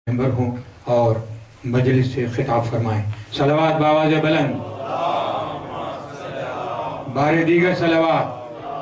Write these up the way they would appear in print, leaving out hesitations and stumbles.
Member हों और मजलिस से खिताब फरमाएं। सलावत बावाज़ बुलंद, बारे दीगर सलावत।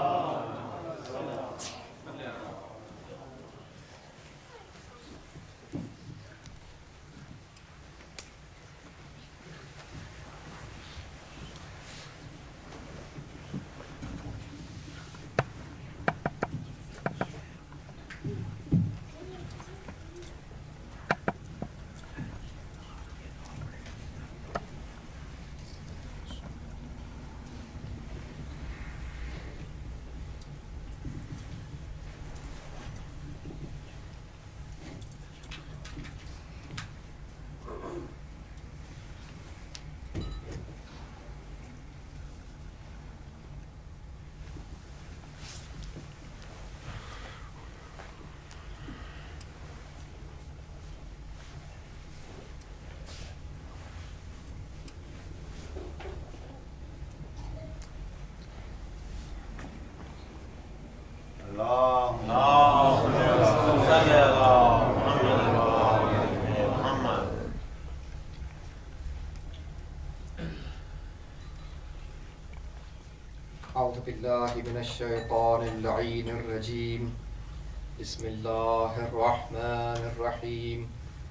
أعوذ بالله من الشيطان اللعين الرجيم. بسم الله الرحمن الرحيم.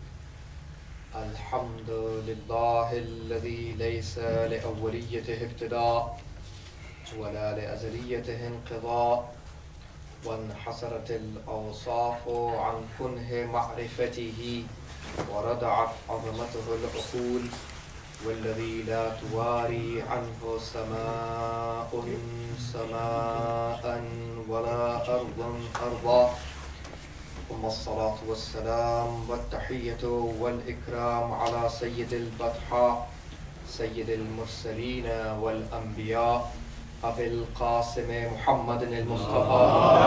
الحمد لله الذي ليس لأوليته ابتداء ولا لأزليته انقضاء، وانحسرت الأوصاف عن كنه معرفته وردعت عظمته العقول، والذي لا تواري عنه سماء سماء ولا أرض أرضا. ثم الصلاة والسلام والتحية والإكرام على سيد البطحاء سيد المرسلين والأنبياء أبي القاسم محمد المصطفى.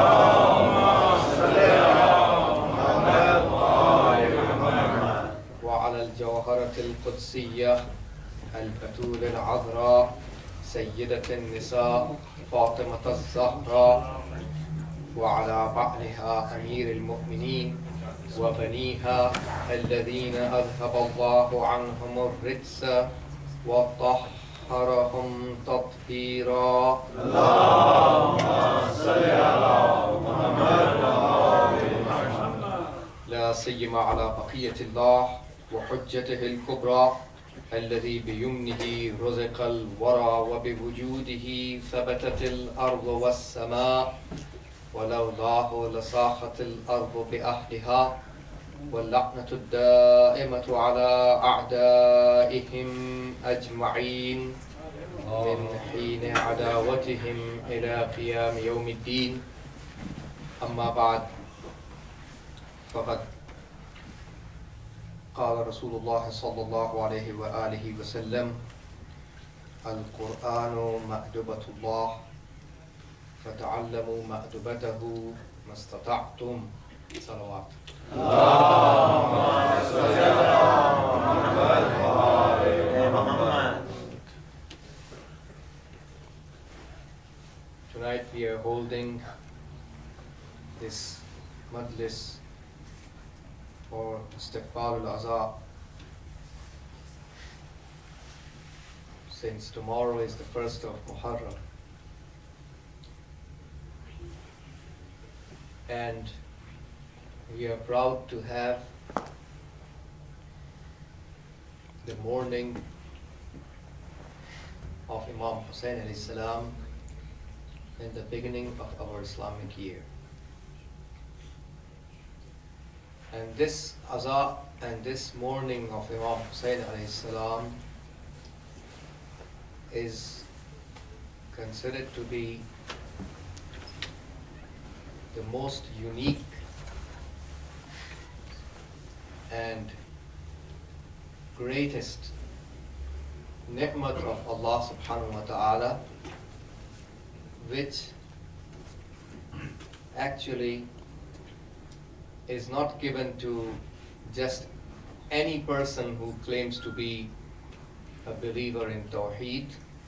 وعلى الجوهرة القدسية البتول العذراء سيدة النساء فاطمة الزهراء، وعلى بعلها أمير المؤمنين وبنيها الذين أذهب الله عنهم الرجس وطهرهم تطهيرا. اللهم صل على محمد لا سيما على بقية الله وحجته الكبرى الذي بيمنه رزق الورى وبوجوده ثبتت الأرض والسماء، ولولاه لصاخت الأرض بأهلها، واللعنة الدائمة على أعدائهم أجمعين من حين عداوتهم إلى قيام يوم الدين. أما بعد، فقد قال رسول الله صلى الله عليه وآله وسلم: القرآن مأدبة الله فتعلموا مأدبته ما استطعتم. صلوات. اللهم صل على محمد. Tonight we are holding this majlis for Istiqbal al-Aza, since tomorrow is the 1st of Muharram, and we are proud to have the mourning of Imam Hussain alayhi salam in the beginning of our Islamic year. And this Aza and this mourning of Imam Hussain alayhi salam is considered to be the most unique and greatest ni'mat of Allah subhanahu wa ta'ala, which actually is not given to just any person who claims to be a believer in Tawheed.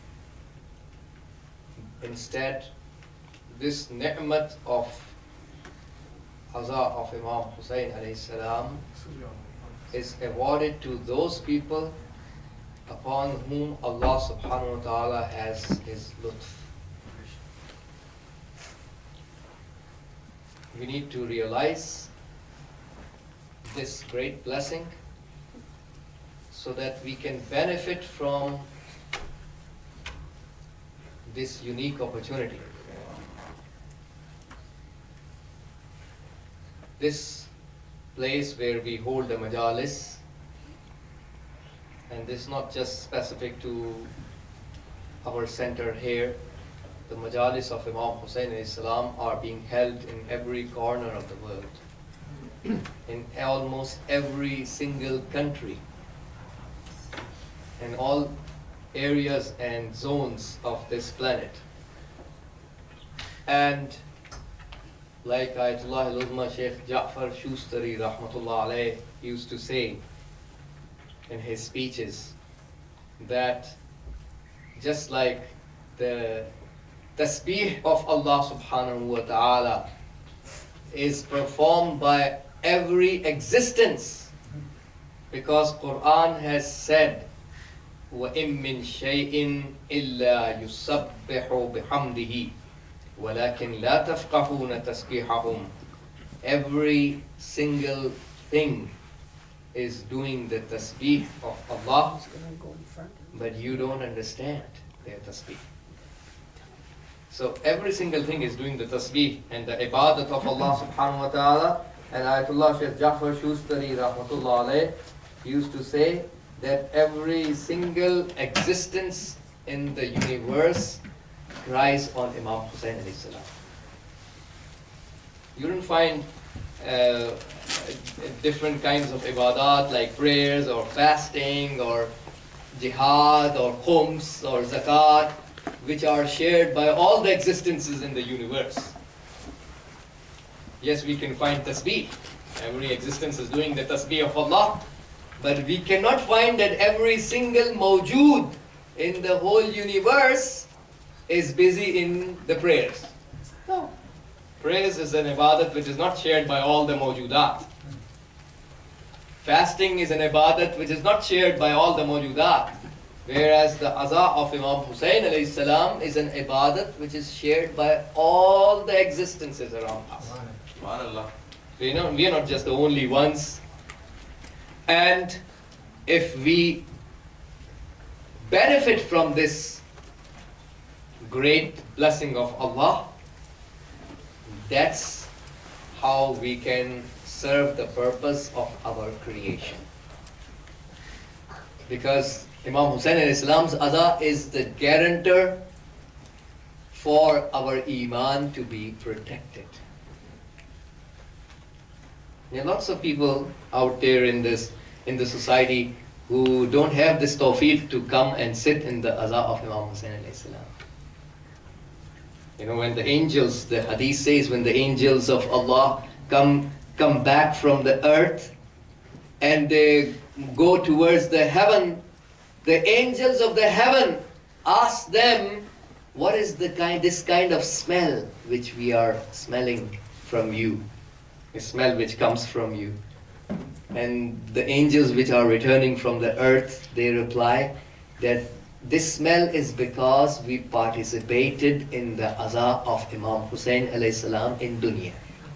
Instead, this ni'mat of Aza of Imam Hussain alayhi salam is awarded to those people upon whom Allah subhanahu wa ta'ala has His lutf. We need to realize this great blessing so that we can benefit from this unique opportunity. This place where we hold the majalis, and this is not just specific to our center here. The majalis of Imam Hussain alayhi salam are being held in every corner of the world, in almost every single country, in all areas and zones of this planet. And like Ayatollah al-Uzma Sheikh Ja'far Shustari rahmatullah alayh used to say in his speeches, that just like the tasbih of Allah subhanahu wa ta'ala is performed by every existence, because Quran has said, وَإِن مِّن شَيْءٍ إِلَّا يُسَبِّحُ بِحَمْدِهِ وَلَكِنْ لَا تَفْقَهُونَ تَسْبِيحَهُمْ. Every single thing is doing the tasbih of Allah, but you don't understand their tasbih. So every single thing is doing the tasbih and the ibadat of Allah subhanahu wa ta'ala. And Ayatollah Shaykh Ja'far Shustari rahmatullah alayh used to say that every single existence in the universe cries on Imam Hussain alayhi salam. You don't find different kinds of ibadat like prayers or fasting or jihad or khums or zakat, which are shared by all the existences in the universe. Yes, we can find tasbih. Every existence is doing the tasbih of Allah. But we cannot find that every single mawjood in the whole universe is busy in the prayers. No. Prayers is an ibadat which is not shared by all the mawjoodat. Fasting is an ibadat which is not shared by all the mawjoodat. Whereas the aza of Imam Hussain alayhi salam is an ibadat which is shared by all the existences around us. SubhanAllah. So, we are not just the only ones. And if we benefit from this great blessing of Allah, that's how we can serve the purpose of our creation. Because Imam Hussain alayhi salam's aza is the guarantor for our iman to be protected. There are lots of people out there in the society who don't have this tawfiq to come and sit in the aza of Imam Hussain alayhi salam. When the angels, the hadith says, when the angels of Allah come back from the earth and they go towards the heaven, the angels of the heaven ask them, what is this kind of smell which we are smelling from you? A smell which comes from you. And the angels which are returning from the earth, they reply that this smell is because we participated in the aza of Imam Hussain alayhi salam in dunya.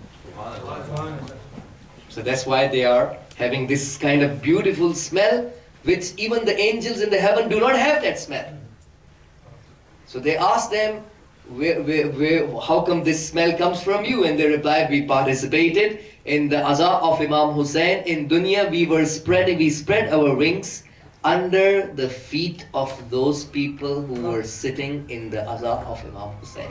So that's why they are having this kind of beautiful smell, which even the angels in the heaven do not have that smell. So they ask them, how come this smell comes from you? And they reply, we participated in the aza of Imam Hussain in dunya. We spread our wings under the feet of those people who were sitting in the aza of Imam Hussain.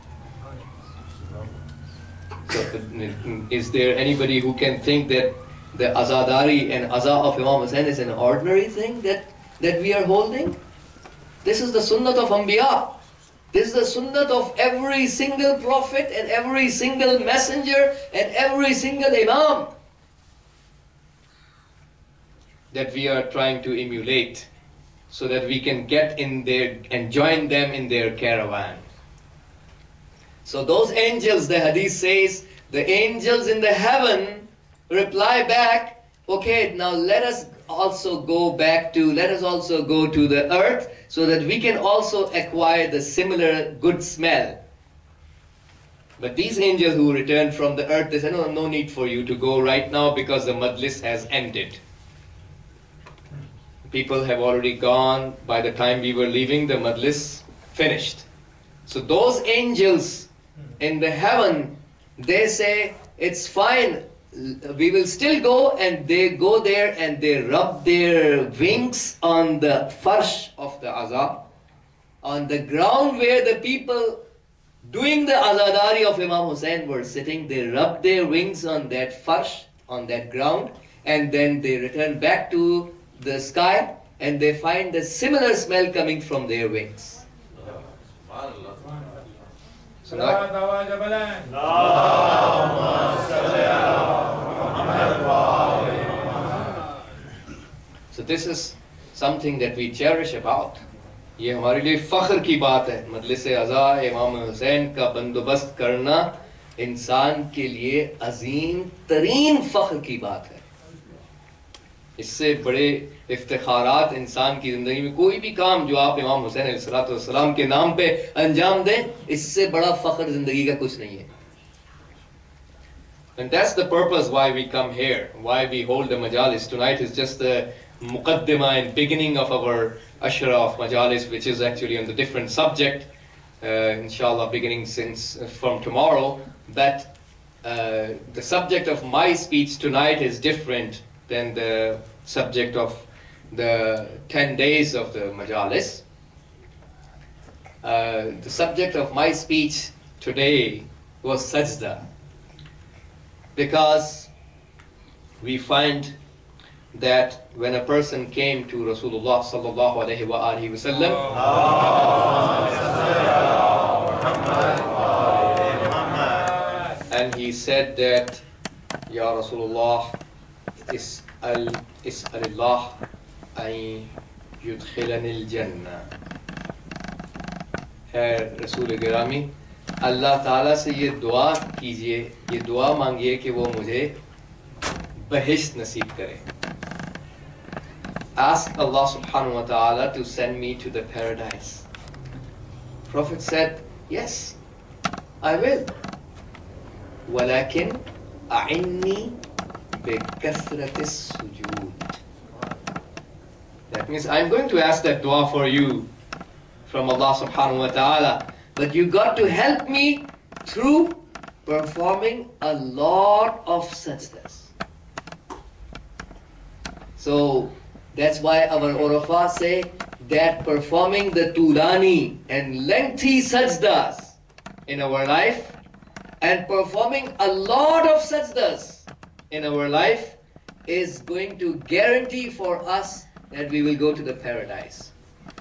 So is there anybody who can think that the azadari and aza of Imam Hussain is an ordinary thing that we are holding? This is the sunnat of Anbiya. This is the sunnat of every single prophet and every single messenger and every single imam that we are trying to emulate so that we can get in there and join them in their caravan. So those angels, the hadith says, the angels in the heaven reply back, okay, now let us also go to the earth so that we can also acquire the similar good smell. But these angels who returned from the earth, they said, no need for you to go right now because the majlis has ended. People have already gone. By the time we were leaving, the majlis finished. So those angels in the heaven, they say, it's fine, we will still go, and they go there and they rub their wings on the farsh of the azab, on the ground where the people doing the azadari of Imam Hussain were sitting. They rub their wings on that farsh, on that ground, and then they return back to the sky and they find the similar smell coming from their wings. So this is something that we cherish about. ये हमारे लिए फख्र की बात है. मजलिस अज़ा इमाम हुसैन का बंदोबस्त करना इंसान के लिए अजीम तरीन फख्र की बात है. इससे बड़े इफ्तिखारात इंसान की ज़िंदगी में कोई भी काम जो आप इमाम हुसैन अलैहिस्सलाम के नाम पे अंजाम दें, इससे बड़ा फ़ख्र ज़िंदगी का कुछ नहीं है. And that's the purpose why we come here, why we hold the majalis. Tonight is just the muqaddimah and beginning of our ashra of majalis, which is actually on the different subject, inshallah beginning from tomorrow. But the subject of my speech tonight is different than the subject of the 10 days of the majalis. The subject of my speech today was sajda, because we find that when a person came to Rasulullah sallallahu alaihi wasallam, and he said that, Ya Rasulullah, is'alillah an yudkhilani al-jannah. Hai Rasul Girami, Allah Ta'ala se ye dua kijiye, ye dua mangiye ki wo mujhe bahisht naseeb kare. Ask Allah subhanahu wa ta'ala to send me to the paradise. Prophet said, yes, I will. Walakin a'inni bikathrati sujud. That means I'm going to ask that dua for you from Allah subhanahu wa ta'ala. But you got to help me through performing a lot of sajdas. So that's why our Urafa say that performing the tulani and lengthy sajdas in our life and performing a lot of sajdas in our life is going to guarantee for us that we will go to the paradise.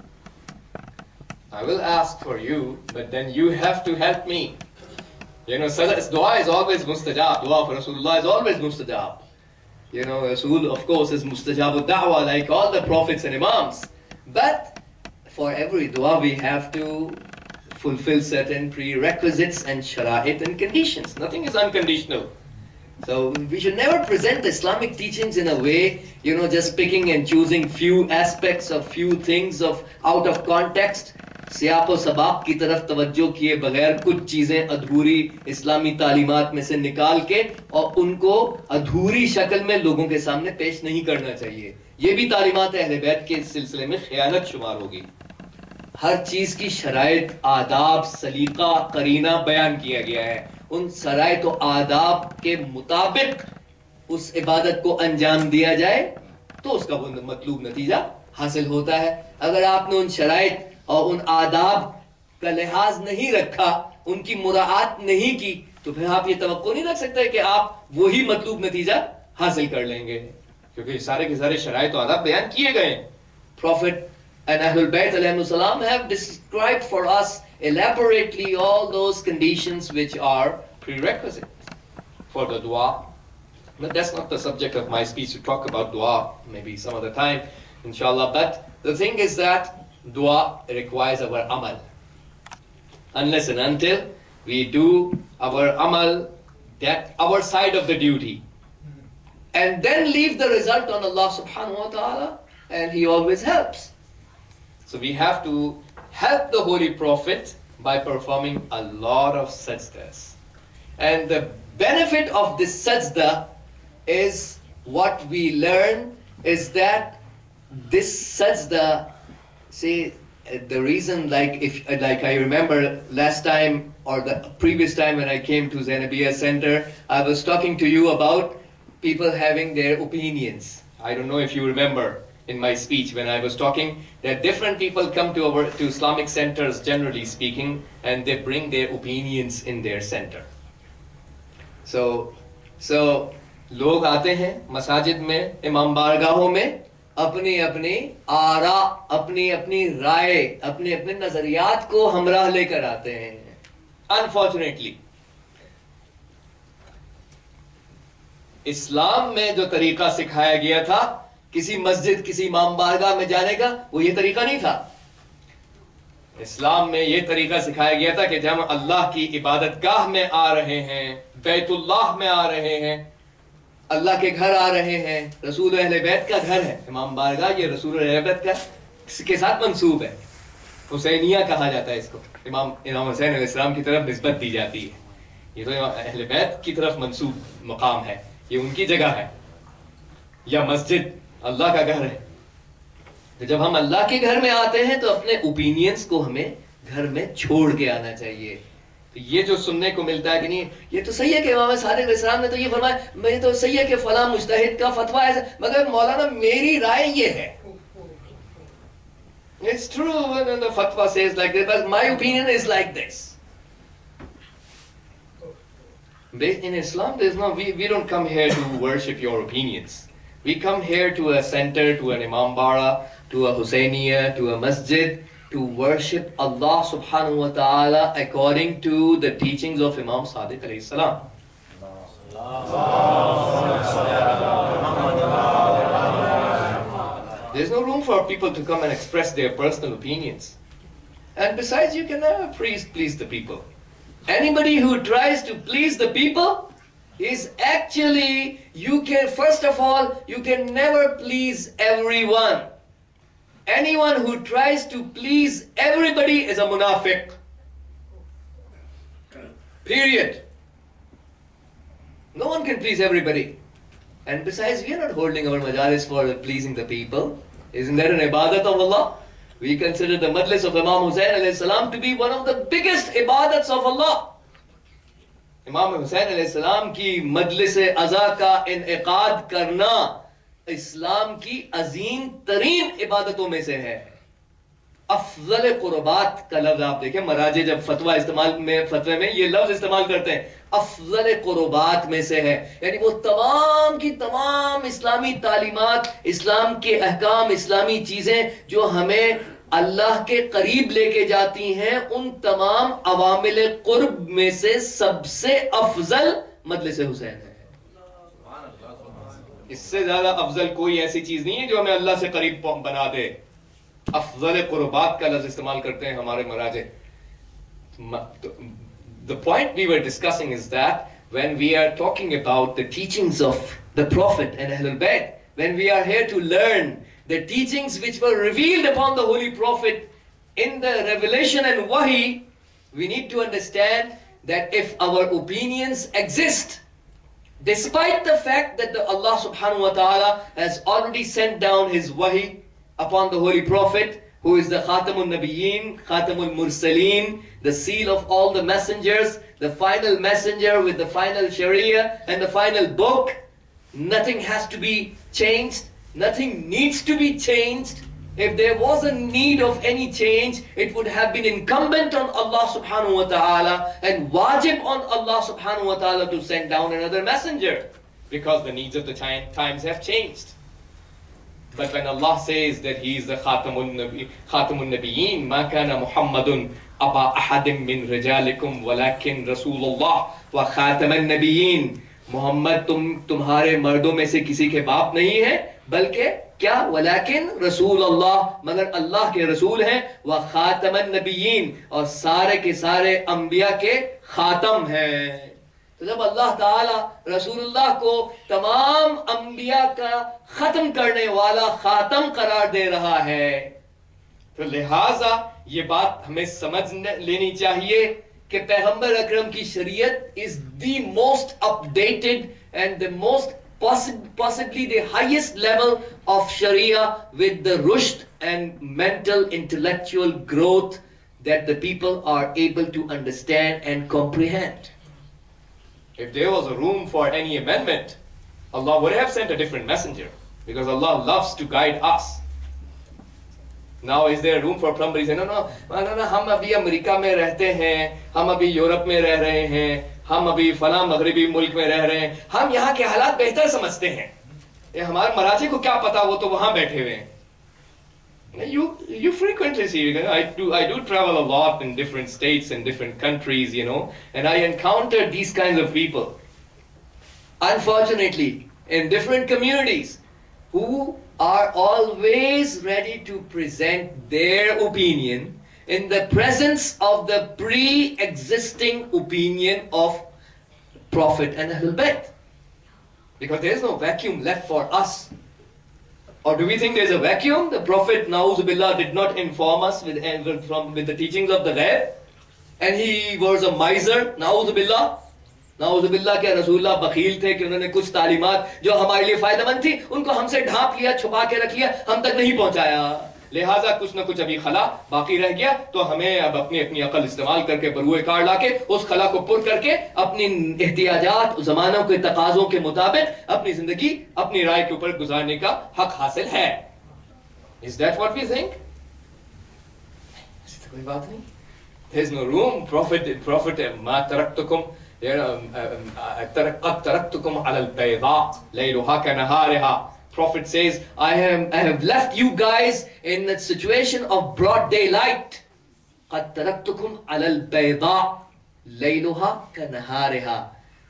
I will ask for you, but then you have to help me. You know, dua is always mustajab. Dua for Rasulullah is always mustajab. You know, Rasul, of course, is mustajabu da'wah like all the prophets and imams. But for every dua, we have to fulfill certain prerequisites and shara'it and conditions. Nothing is unconditional. So we should never present the Islamic teachings in a way, you know, just picking and choosing few aspects of few things out of context. सियाप व सबाब की तरफ तवज्जो किए बगैर कुछ चीज़ें अधूरी इस्लामी तालीमात में से निकाल के और उनको अधूरी शक्ल में लोगों के सामने पेश नहीं करना चाहिए. ये भी तालीमात अहले बैत के सिलसिले में खयानत शुमार होगी. हर चीज़ की शराइत, आदाब, सलीका, करीना बयान किया गया है. उन शराइत और आदाब के मुताबिक उस इबादत को अंजाम दिया जाए तो उसका वो मतलूब नतीजा हासिल होता है. अगर आपने उन शराइत और उन आदाब का लिहाज नहीं रखा, उनकी मुराआत नहीं की, तो फिर आप ये तवक्को नहीं रख सकते कि आप वही मतलूब नतीजा हासिल कर लेंगे, क्योंकि सारे के सारे शराइत और आदाब बयान किए गए. Prophet and Ahlul Bayt alayhimussalam have described for us elaborately all those conditions which are prerequisite for the dua. But that's not the subject of my speech, to talk about dua, maybe some other time, inshallah. But the thing is that dua requires our amal. Unless and until we do our amal, that our side of the duty, and then leave the result on Allah subhanahu wa ta'ala, and He always helps. So we have to help the Holy Prophet by performing a lot of sajdas. And the benefit of this sajda is what we learn is that this sajda, see, the reason, like I remember last time or the previous time when I came to Zainabiyya Center, I was talking to you about people having their opinions. I don't know if you remember in my speech when I was talking that different people come to Islamic centers, generally speaking, and they bring their opinions in their center. So لوگ آتے ہیں مساجد میں، امام بارگاہوں میں، اپنی اپنی آراء، اپنی اپنی رائے، اپنے اپنے نظریات کو ہمراہ لے کر آتے ہیں. انفارچونیٹلی اسلام میں جو طریقہ سکھایا گیا تھا کسی مسجد، کسی امام بارگاہ میں جانے کا، وہ یہ طریقہ نہیں تھا. اسلام میں یہ طریقہ سکھایا گیا تھا کہ جب ہم اللہ کی عبادت گاہ میں آ رہے ہیں، بیت اللہ میں آ رہے ہیں، اللہ کے گھر آ رہے ہیں، رسول اہل بیت کا گھر ہے. امام بارگاہ یہ رسول اہل بیت کا کے ساتھ منسوب ہے. حسینیہ کہا جاتا ہے اس کو، امام حسین علیہ السلام کی طرف نسبت دی جاتی ہے. یہ تو اہل بیت کی طرف منسوب مقام ہے، یہ ان کی جگہ ہے. یا مسجد اللہ کا گھر ہے. تو جب ہم اللہ کے گھر میں آتے ہیں تو اپنے اوپینینز کو ہمیں گھر میں چھوڑ کے آنا چاہیے. تو یہ جو سننے کو ملتا ہے کہ نہیں یہ تو صحیح ہے کہ امام صادق علیہ السلام نے تو یہ فرمایا، میں تو صحیح ہے کہ فلاں مجتہد کا فتویٰ ہے، مگر مولانا میری رائے یہ ہے. It's true when the fatwa says like that, but my opinion is like this. In Islam, there's no, we don't come here to worship your opinions. We come here to a center, to an Imam Bara, to a Husainiyya, to a masjid, to worship Allah subhanahu wa ta'ala according to the teachings of Imam Sadiq alayhi salam. There's no room for people to come and express their personal opinions. And besides, you can never please the people. Anybody who tries to please the people is actually, first of all, you can never please everyone. Anyone who tries to please everybody is a munafiq. Period. No one can please everybody. And besides, we are not holding our majalis for pleasing the people. Isn't that an ibadat of Allah? We consider the majlis of Imam Hussain alayhi salam to be one of the biggest ibadats of Allah. Imam Hussain alayhi salam ki majlis aza ka in'iqad karna اسلام کی عظیم ترین عبادتوں میں سے ہے. افضل قربات کا لفظ آپ دیکھیں، مراجع جب فتوے میں یہ لفظ استعمال کرتے ہیں، افضل قربات میں سے ہے. یعنی وہ تمام کی تمام اسلامی تعلیمات، اسلام کے احکام، اسلامی چیزیں جو ہمیں اللہ کے قریب لے کے جاتی ہیں، ان تمام عوامل قرب میں سے سب سے افضل مجلس حسین ہے. اس سے زیادہ افضل کوئی ایسی چیز نہیں ہے جو ہمیں اللہ سے قریب بنا دے. افضل قربات کا لفظ استعمال کرتے ہیں ہمارے مراجع. The point we were discussing is that when we are talking about the teachings of the Prophet and Ahlul Bayt, when we are here to learn the teachings which were revealed upon the Holy Prophet in the revelation and wahi, we need to understand that if our opinions exist, despite the fact that Allah subhanahu wa ta'ala has already sent down His wahi upon the Holy Prophet, who is the Khatamun Nabiyyin, Khatamul Mursaleen, the seal of all the messengers, the final messenger with the final Sharia and the final book, nothing has to be changed, nothing needs to be changed. If there was a need of any change, it would have been incumbent on Allah subhanahu wa ta'ala and wajib on Allah subhanahu wa ta'ala to send down another messenger, because the needs of the times have changed. But when Allah says that He is the Khatamun Nabiyyin, Ma kana Muhammadun aba ahadim min rijalikum walakin Rasulullah wa Khataman Nabiyyin, Muhammad تمہارے مردوں میں سے کسی کے باپ نہیں ہے، بلکہ کیا ولیکن رسول اللہ، مگر اللہ کے رسول ہیں، وخاتم النبیین، اور سارے کے سارے انبیاء کے خاتم ہیں. تو جب اللہ تعالیٰ رسول اللہ کو تمام انبیاء کا ختم کرنے والا خاتم قرار دے رہا ہے، تو لہٰذا یہ بات ہمیں سمجھ لینی چاہیے کہ پیغمبر اکرم کی شریعت is the most updated and the most possibly the highest level of Sharia with the rushd and mental intellectual growth that the people are able to understand and comprehend. If there was a room for any amendment, Allah would have sent a different messenger, because Allah loves to guide us. Now is there room for somebody saying, no, ہم ابھی امریکہ میں رہتے ہیں، ہم ابھی Europe میں رہ رہے ہیں، ہم ابھی فلاں مغربی ملک میں رہ رہے ہیں، ہم یہاں کے حالات بہتر سمجھتے ہیں، یہ ہمارے مراجع کو کیا پتا، وہ تو وہاں بیٹھے ہوئے ہیں. You frequently see, I do travel a lot in different states and different countries, and I encounter these kinds of people, unfortunately, in different communities, who are always ready to present their opinion in the presence of the pre-existing opinion of Prophet and Ahlul Bayt. Because there is no vacuum left for us. Or do we think there is a vacuum? The Prophet, Na'udhu Billah, did not inform us with the teachings of the Ghaib, and he was a miser, Na'udhu Billah. نعوذ باللہ کہ رسول اللہ بخیل تھے کہ انہوں نے کچھ تعلیمات جو ہمارے لیے فائدہ مند تھی ان کو ہم سے ڈھانپ لیا، چھپا کے رکھ لیا، ہم تک نہیں پہنچایا، لہٰذا کچھ نہ کچھ ابھی خلا باقی رہ گیا، تو ہمیں اب اپنی عقل استعمال کر کے بروئے کار لا کے اس خلا کو پر کر کے اپنی احتیاجات زمانوں کے تقاضوں کے مطابق اپنی زندگی اپنی رائے کے اوپر گزارنے کا حق حاصل ہے. Is that what we think? ایسی تو کوئی بات نہیں. There is no room. Prophet ما ترکتکم قد ترکتکم علی البیضاء لیلہا کنہارہا. Prophet says, I have left you guys in a situation of broad daylight. قد ترکتکم علی البیضاء لیلہا کنہارہا.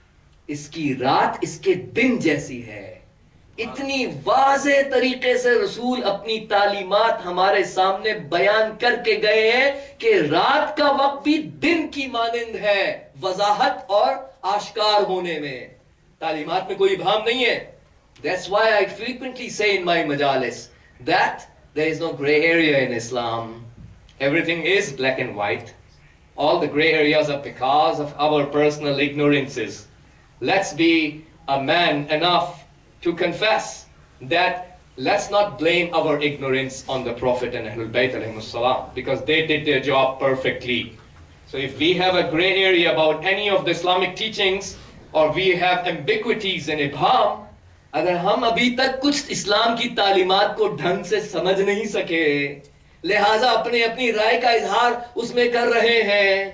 اس کی رات اس کے دن جیسی ہے. اتنی واضح طریقے سے رسول اپنی تعلیمات ہمارے سامنے بیان کر کے گئے ہیں کہ رات کا وقت بھی دن کی مانند ہے وضاحت اور آشکار ہونے میں. تعلیمات میں کوئی ابہام نہیں ہے. That's why I frequently say in my majalis that there is no gray area in Islam. Everything is black and white. All the gray areas are because of our personal ignorances. Let's be a man enough to confess that let's not blame our ignorance on the Prophet and Ahlul Bayt alayhimus salam, because they did their job perfectly. So if we have a gray area about any of the Islamic teachings, or we have ambiguities and ibham, اگر ہم ابھی تک کچھ اسلام کی تعلیمات کو ڈھنگ سے سمجھ نہیں سکے لہٰذا اپنی رائے کا اظہار اس میں کر رہے ہیں،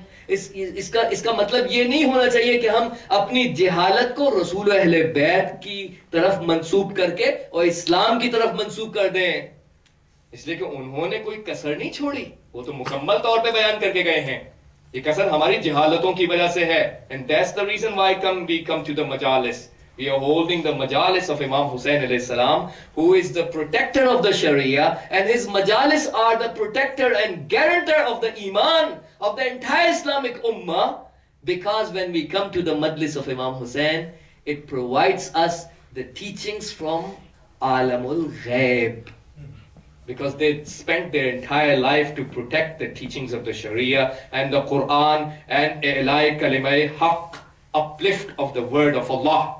اس کا مطلب یہ نہیں ہونا چاہیے کہ ہم اپنی جہالت کو رسول اہل بیت کی طرف منسوب کر کے اور اسلام کی طرف منسوب کر دیں، اس لیے کہ انہوں نے کوئی کسر نہیں چھوڑی، وہ تو مکمل طور پہ بیان کر کے گئے ہیں. یہ کسر ہماری جہالتوں کی وجہ سے ہے. And that's the reason why we come to the majalis. We are holding the majalis of Imam Hussain alayhi salam, who is the protector of the Sharia, and his majalis are the protector and guarantor of the Iman of the entire Islamic Ummah, because when we come to the majlis of Imam Hussain, it provides us the teachings from Alamul Ghaib, because they spent their entire life to protect the teachings of the Sharia and the Quran and I'lai Kalimai Haqq, uplift of the word of Allah.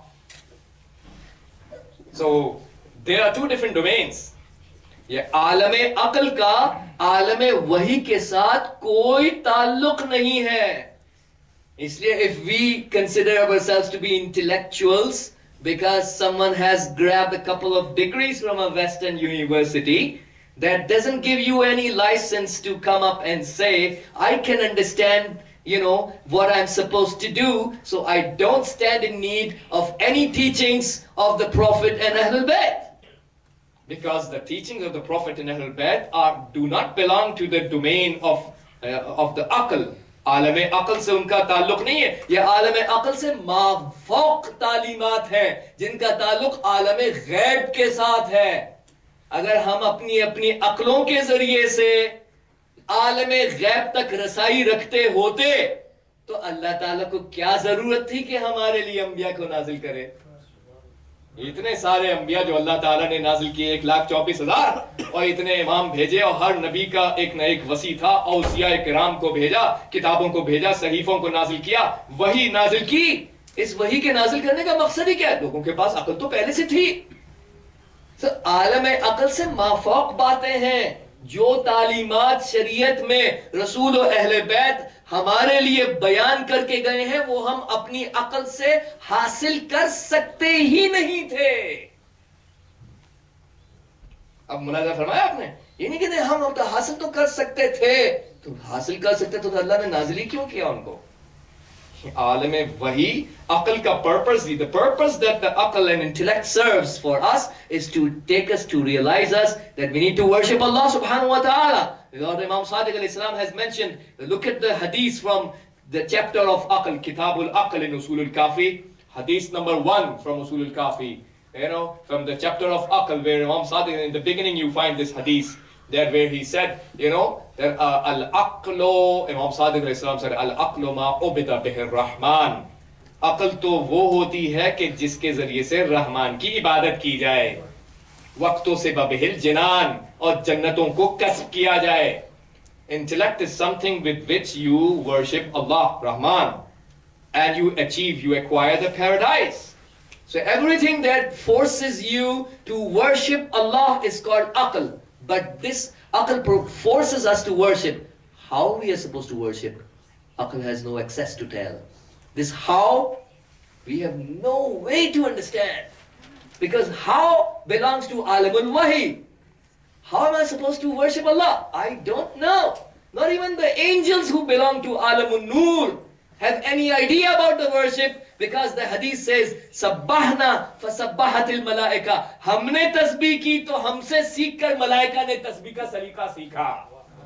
So there are two different domains. یہ عالم عقل کا عالم وحی کے ساتھ کوئی تعلق نہیں ہے. اس لیے if we consider ourselves to be intellectuals because someone has grabbed a couple of degrees from a Western university, that doesn't give you any license to come up and say, I can understand what I'm supposed to do, so I don't stand in need of any teachings of the Prophet and Ahlul Bayt. Because the teachings of the Prophet and Ahlul Bayt do not belong to the domain of the aql. عالم عقل سے ان کا تعلق نہیں ہے. یہ عالم عقل سے مافوق تعلیمات ہیں جن کا تعلق عالم غیب کے ساتھ ہے. اگر ہم اپنی عقلوں کے ذریعے سے عالم غیب تک رسائی رکھتے ہوتے تو اللہ تعالیٰ کو کیا ضرورت تھی کہ ہمارے لیے انبیاء کو نازل کرے؟ اتنے سارے انبیاء جو اللہ تعالیٰ نے نازل کیے 1,24,000 اور اتنے امام بھیجے اور ہر نبی کا ایک نہ ایک وصی تھا، اوصیاء کرام کو بھیجا، کتابوں کو بھیجا، صحیفوں کو نازل کیا، وحی نازل کی. اس وحی کے نازل کرنے کا مقصد ہی کیا ہے؟ لوگوں کے پاس عقل تو پہلے سے تھی. عالم عقل سے مافوق باتیں ہیں. جو تعلیمات شریعت میں رسول و اہل بیت ہمارے لیے بیان کر کے گئے ہیں وہ ہم اپنی عقل سے حاصل کر سکتے ہی نہیں تھے. اب ملاحظہ فرمایا آپ نے، یہ نہیں کہتے ہم حاصل تو کر سکتے تھے. تو حاصل کر سکتے تو اللہ نے نازل ہی کیوں کیا ان کو؟ عالم وحی عقل کا purpose, the purpose that the aql and intellect serves for us is to take us to realize us that we need to worship Allah subhanahu wa ta'ala. Lord Imam Sadiq alayhi salam has mentioned, look at the hadith from the chapter of aql, Kitabul Aql in Usul al-Kafi, hadith number 1 from Usul al-Kafi, you know, from the chapter of aql where Imam Sadiq, in the beginning you find this hadith there where he said, you know, that al-aqlu, Imam Sadiq alayhi salam said, al-aqlu ma ubida bihir rahman. عقل تو وہ ہوتی ہے کہ جس کے ذریعے سے رحمان کی عبادت کی جائے. وقتوں سے ببہل جنان، اور جنتوں کو کسب کیا جائے. Intellect is something with which you worship Allah, Rahman, and you achieve, you acquire the paradise. So everything that forces you to worship Allah is called aql. But this aql forces us to worship. How we are supposed to worship? Aql has no access to tell. This how, we have no way to understand. Because how belongs to alamul wahi. How am I supposed to worship Allah? I don't know. Not even the angels who belong to alamul nur have any idea about the worship, because the hadith says, Sabbahna fasabbahatil malaika. Humne tasbih ki to humse seekh kar malaika ne tasbih ka salika seekha.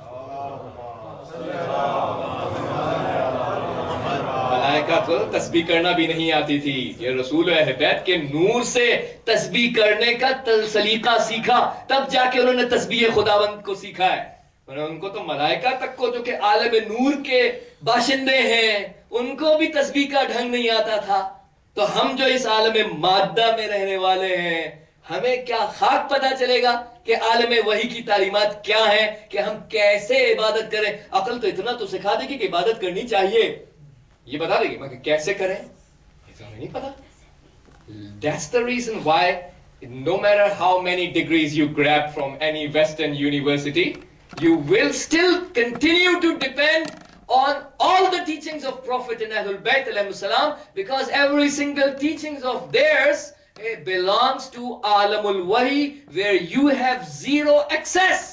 ملائکہ کو تسبیح کرنا بھی نہیں آتی تھی. یہ رسول اہل بیت کے نور سے تسبیح کرنے کا سلیقہ سیکھا, تب جا کے انہوں نے تسبیح خداوند کو سیکھا ہے. ان کو تو ملائکہ تک کو جو کہ عالم نور کے باشندے ہیں, ان کو بھی تسبیح کا ڈھنگ نہیں آتا تھا. تو ہم جو اس عالم مادہ میں رہنے والے ہیں, ہمیں کیا خاک پتہ چلے گا کہ عالم وحی کی تعلیمات کیا ہیں, کہ ہم کیسے عبادت کریں. عقل تو اتنا تو سکھا دے گی کہ عبادت کرنی چاہیے, یہ بتا دے گی, مگر کیسے کریں یہ ہمیں نہیں پتا. That's the reason why no matter how many degrees you grab from any Western university, you will still continue to depend on all the teachings of Prophet and Ahlul Bayt alayhi salam, because every single teachings of theirs belongs to Alamul Wahi, where you have zero access.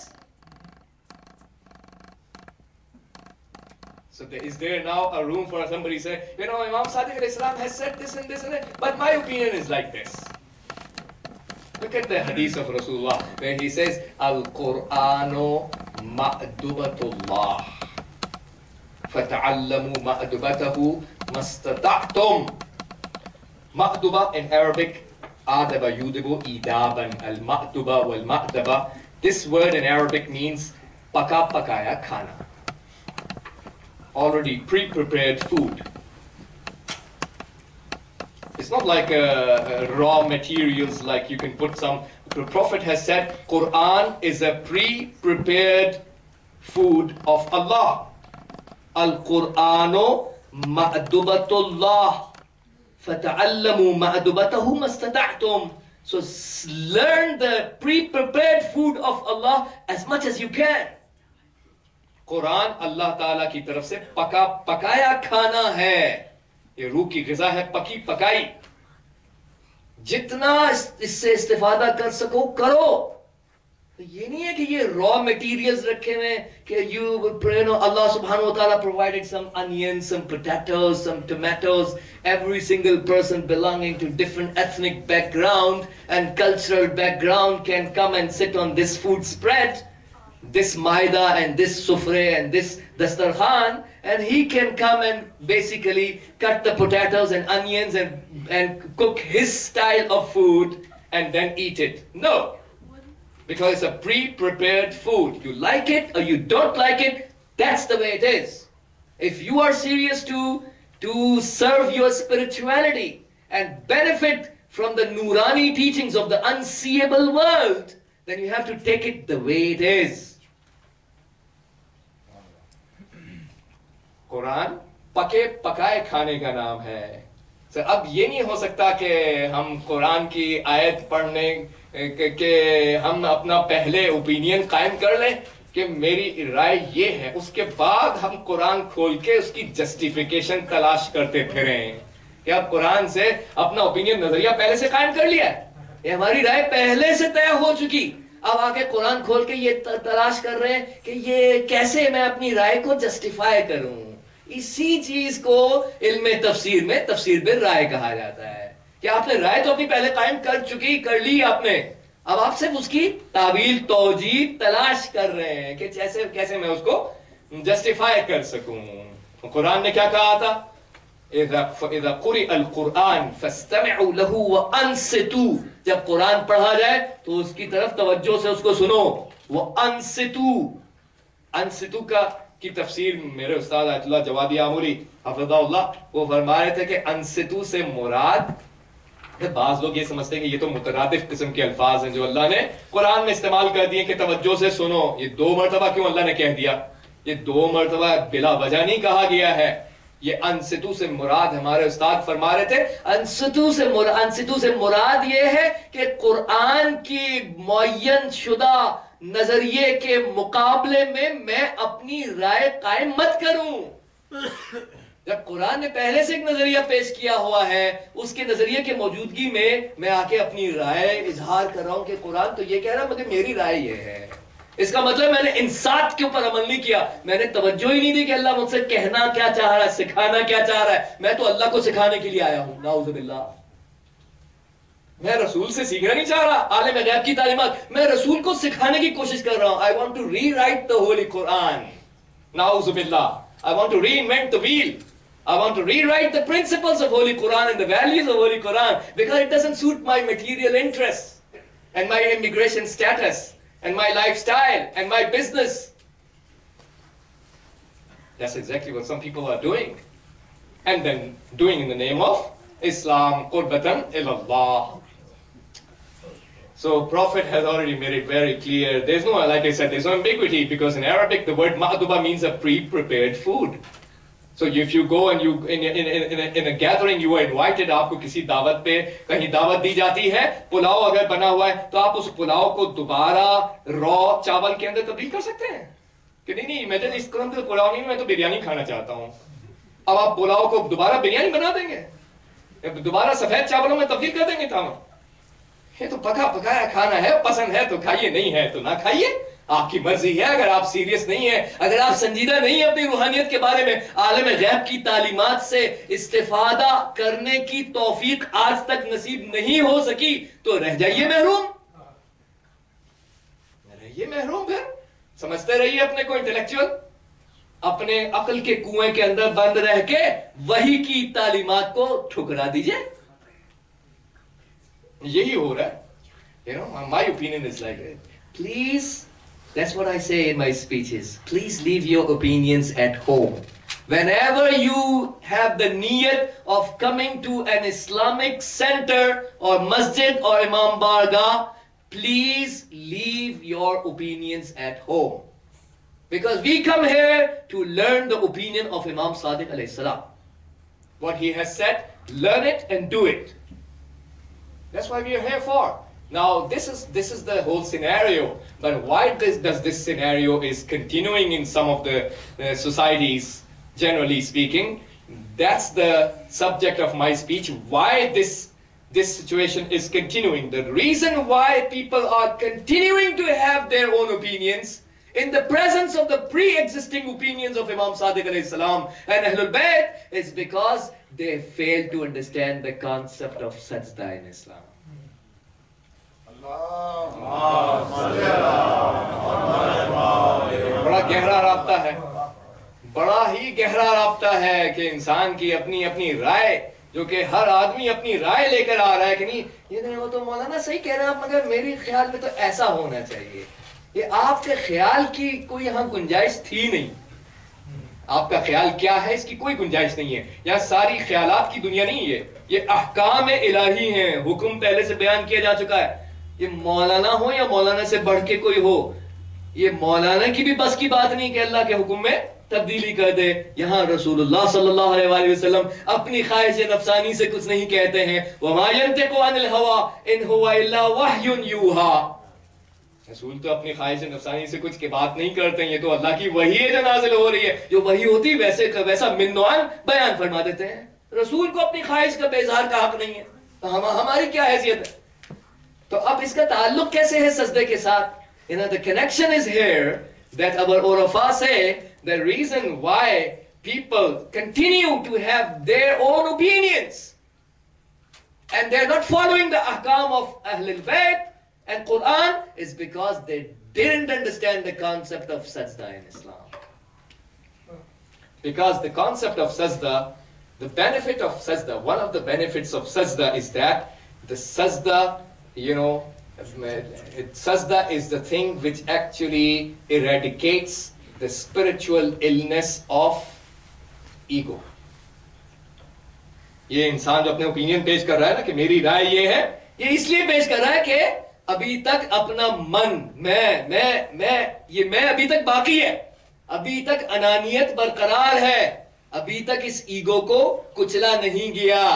So is there now a room for somebody to say, you know, Imam Sadiq alayhi salam has said this and this and that, but my opinion is like this. Look at the hadith of Rasulullah where he says, Al-Qur'anu ma'dubatullah. فَتَعَلَّمُوا مَأْدُبَتَهُ مَسْتَطَعْتُمْ. Ma'duba in Arabic, adaba yudibu idaban. Al-ma'duba wal-ma'daba. This word in Arabic means paka pakaya khana. Already pre-prepared food. It's not like raw materials like you can put some. The Prophet has said Quran is a pre-prepared food of Allah. Al-Qur'anu ma'dubatullah. فَتَعَلَّمُوا مَأْدُبَتَهُ مَسْتَطَعْتُمْ. So learn the pre-prepared food of Allah as much as you can. قرآن اللہ تعالیٰ کی طرف سے پکایا کھانا ہے. یہ روح کی غذا ہے, پکی پکائی. جتنا اس سے استفادہ کر سکو کرو. یہ نہیں ہے کہ یہ raw materials رکھے ہوئے کہ Allah subhanahu wa ta'ala provided some onions, some potatoes, some tomatoes. Every single person belonging to different ethnic background and cultural background can come and sit on this food spread, this maida and this sufre and this dastarkhan, and he can come and basically cut the potatoes and onions and cook his style of food and then eat it. No. Because it's a pre-prepared food. You like it or you don't like it, that's the way it is. if you are serious to serve your spirituality and benefit from the Nurani teachings of the unseeable world, then you have to take it the way it is. Quran پکے پکائے کھانے کا نام ہے. اب یہ نہیں ہو سکتا کہ ہم قرآن کی آیت پڑھنے کہ ہم اپنا پہلے اوپینین قائم کر لیں کہ میری رائے یہ ہے, اس کے بعد ہم قرآن کھول کے اس کی جسٹیفیکیشن تلاش کرتے پھریں کہ اب قرآن سے اپنا اوپینین نظریہ پہلے سے قائم کر لیا ہے, یہ ہماری رائے پہلے سے طے ہو چکی, اب آ کے قرآن کھول کے یہ تلاش کر رہے ہیں کہ یہ کیسے میں اپنی رائے کو جسٹیفائی کروں. اسی چیز کو علم تفسیر میں تفسیر بالرائے کہا جاتا ہے کہ آپ نے رائے تو اپنی پہلے قائم کر لی آپ نے, اب آپ صرف اس کی تعویل توجیہ تلاش کر رہے ہیں کہ کیسے میں اس کو جسٹیفائی کر سکوں. قرآن نے کیا کہا تھا, اذا قرئ القرآن فاستمعوا له وانصتوا, جب قرآن پڑھا جائے تو اس کی طرف توجہ سے اس کو سنو. وانصتوا, انصتوا کی تفسیر میرے استاد آیت اللہ جوادی آموری حفظہ اللہ وہ فرما رہے تھے کہ انصتوا سے مراد, بعض لوگ یہ سمجھتے ہیں کہ یہ تو مترادف قسم کے الفاظ ہیں جو اللہ نے قرآن میں استعمال کر دیے کہ توجہ سے سنو. یہ 2 مرتبہ کیوں اللہ نے کہہ دیا, یہ 2 مرتبہ بلا وجہ نہیں کہا گیا ہے. یہ انصتوا سے مراد ہمارے استاد فرما رہے تھے انصتوا سے مراد یہ ہے کہ قرآن کی معین شدہ نظریے کے مقابلے میں اپنی رائے قائم مت کروں. جب قرآن نے پہلے سے ایک نظریہ پیش کیا ہوا ہے, اس کے نظریے کے موجودگی میں آ کے اپنی رائے اظہار کر رہا ہوں کہ قرآن تو یہ کہہ رہا ہے مگر میری رائے یہ ہے. اس کا مطلب میں نے انصات کے اوپر عمل نہیں کیا, میں نے توجہ ہی نہیں دی کہ اللہ مجھ سے کہنا کیا چاہ رہا ہے, سکھانا کیا چاہ رہا ہے. میں تو اللہ کو سکھانے کے لیے آیا ہوں, نعوذ باللہ. میں رسول سے سیکھنا نہیں چاہ رہا عالم غیب کی تعلیمات, میں رسول کو سکھانے کی کوشش کر رہا ہوں. I want to rewrite the holy Quran. نعوذ باللہ. I want to reinvent the wheel. I want to rewrite the principles of Holy Quran and the values of Holy Quran because it doesn't suit my material interests and my immigration status and my lifestyle and my business. That's exactly what some people are doing. And then doing in the name of Islam, qurbatan ilallah. So Prophet has already made it very clear. There's no, like I said, there's no ambiguity because in Arabic the word ma'duba means a pre-prepared food. So if you go and you in a gathering you are invited, آپ کو کسی دعوت پہ کہیں دعوت دی جاتی ہے, پلاؤ اگر بنا ہوا ہے تو آپ اس پلاؤ کو دوبارہ رو چاول کے اندر تبدیل کر سکتے ہیں کہ نہیں میں تو اس قسم کا پلاؤ نہیں, میں تو بریانی کھانا چاہتا ہوں. اب آپ پلاؤ کو دوبارہ بریانی بنا دیں گے, دوبارہ سفید چاولوں میں تبدیل کر دیں گے تاما. یہ تو پکا پکایا کھانا ہے, پسند ہے تو کھائیے, نہیں ہے تو نہ کھائیے, آپ کی مرضی ہے. اگر آپ سیریس نہیں ہیں, اگر آپ سنجیدہ نہیں ہیں اپنی روحانیت کے بارے میں, عالم غیب کی تعلیمات سے استفادہ کرنے کی توفیق آج تک نصیب نہیں ہو سکی, تو رہ جائیے محروم, رہیے محروم. پھر سمجھتے رہیے اپنے کو انٹلیکچوئل, اپنے عقل کے کنویں کے اندر بند رہ کے وحی کی تعلیمات کو ٹھکرا دیجئے. یہی ہو رہا ہے. You know, my opinion is like that. Please, that's what I say in my speeches. Please leave your opinions at home. Whenever you have the niyat of coming to an Islamic center or masjid or Imam Bargah, please leave your opinions at home. Because we come here to learn the opinion of Imam Sadiq alayhi salam. What he has said, learn it and do it. That's why we are here for. Now this is the whole scenario, but why does this scenario is continuing in some of the societies, generally speaking? That's the subject of my speech. Why this situation is continuing? The reason why people are continuing to have their own opinions in the presence of the pre-existing opinions of Imam Sadiq alayhi salam and Ahlul Bayt is because they fail to understand the concept of sajda in Islam. بڑا گہرا رابطہ ہے, بڑا ہی گہرا رابطہ ہے کہ انسان کی اپنی رائے, جو کہ ہر آدمی اپنی رائے لے کر آ رہا ہے کہ نہیں یہ وہ تو مولانا صحیح کہہ رہے ہیں آپ, مگر میری خیال میں تو ایسا ہونا چاہیے. یہ آپ کے خیال کی کوئی یہاں گنجائش تھی نہیں. آپ کا خیال کیا ہے اس کی کوئی گنجائش نہیں ہے. یہاں ساری خیالات کی دنیا نہیں ہے, یہ احکام الہی ہیں, حکم پہلے سے بیان کیا جا چکا ہے. یہ مولانا ہو یا مولانا سے بڑھ کے کوئی ہو, یہ مولانا کی بھی بس کی بات نہیں کہ اللہ کے حکم میں تبدیلی کر دے. یہاں رسول اللہ صلی اللہ علیہ وآلہ وسلم اپنی خواہش نفسانی سے کچھ نہیں کہتے ہیں. وَمَا يَنْتِقُ عَنِ الْهَوَىٰ إِنْ هُوَ إِلَّا وَحْيٌ يُوحَىٰ. رسول تو اپنی خواہش نفسانی سے کچھ کی بات نہیں کرتے ہیں, یہ تو اللہ کی وحی ہے جو نازل ہو رہی ہے. جو وحی ہوتی ویسے کا ویسا من نوعاً بیان فرما دیتے ہیں. رسول کو اپنی خواہش کا اظہار کا حق نہیں ہے, تو ہماری کیا حیثیت ہے؟ تو اب اس کا تعلق کیسے ہے سجدے کے ساتھ؟ The connection is here that our Urafa say the reason why people continue to have their own opinions and they're not following the ahkam of Ahlul Bayt and Quran is because they didn't understand the concept of sajda in Islam. Because the concept of sajda, the benefit of sajda, one of the benefits of sajda is that the sajda, sajda is the thing which actually eradicates the spiritual illness of ego. یہ انسان جو اپنے opinion پیش کر رہا ہے نا کہ میری رائے یہ ہے, یہ اس لیے پیش کر رہا ہے کہ ابھی تک اپنا من میں ابھی تک باقی ہے, ابھی تک انانیت برقرار ہے, ابھی تک اس ایگو کو کچلا نہیں گیا,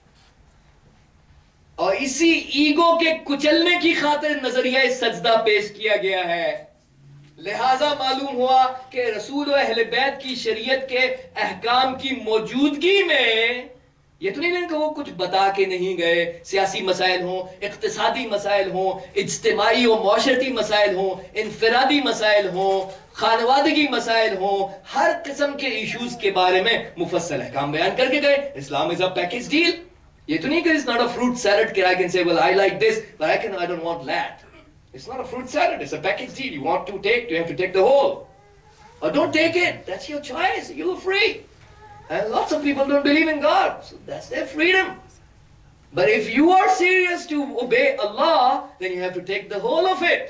اور اسی ایگو کے کچلنے کی خاطر نظریہ سجدہ پیش کیا گیا ہے. لہذا معلوم ہوا کہ رسول و اہل بیت کی شریعت کے احکام کی موجودگی میں یہ تو نہیں کہ وہ کچھ بتا کے نہیں گئے. سیاسی مسائل ہوں, اقتصادی مسائل ہوں, اجتماعی و معاشرتی مسائل ہوں, انفرادی مسائل ہوں, خانوادگی مسائل ہوں, ہر قسم کے ایشوز کے بارے میں مفصل احکام بیان کر کے گئے. Islam is a package deal. یہ تو نہیں کہ it's not a fruit salad کہ I can say well I like this but I don't want that. It's not a fruit salad, it's a package deal. You want to take, you have to take the whole. Or don't take it, that's your choice, you're free. And lots of people don't believe in God, so that's their freedom. But if you are serious to obey Allah, then you have to take the whole of it.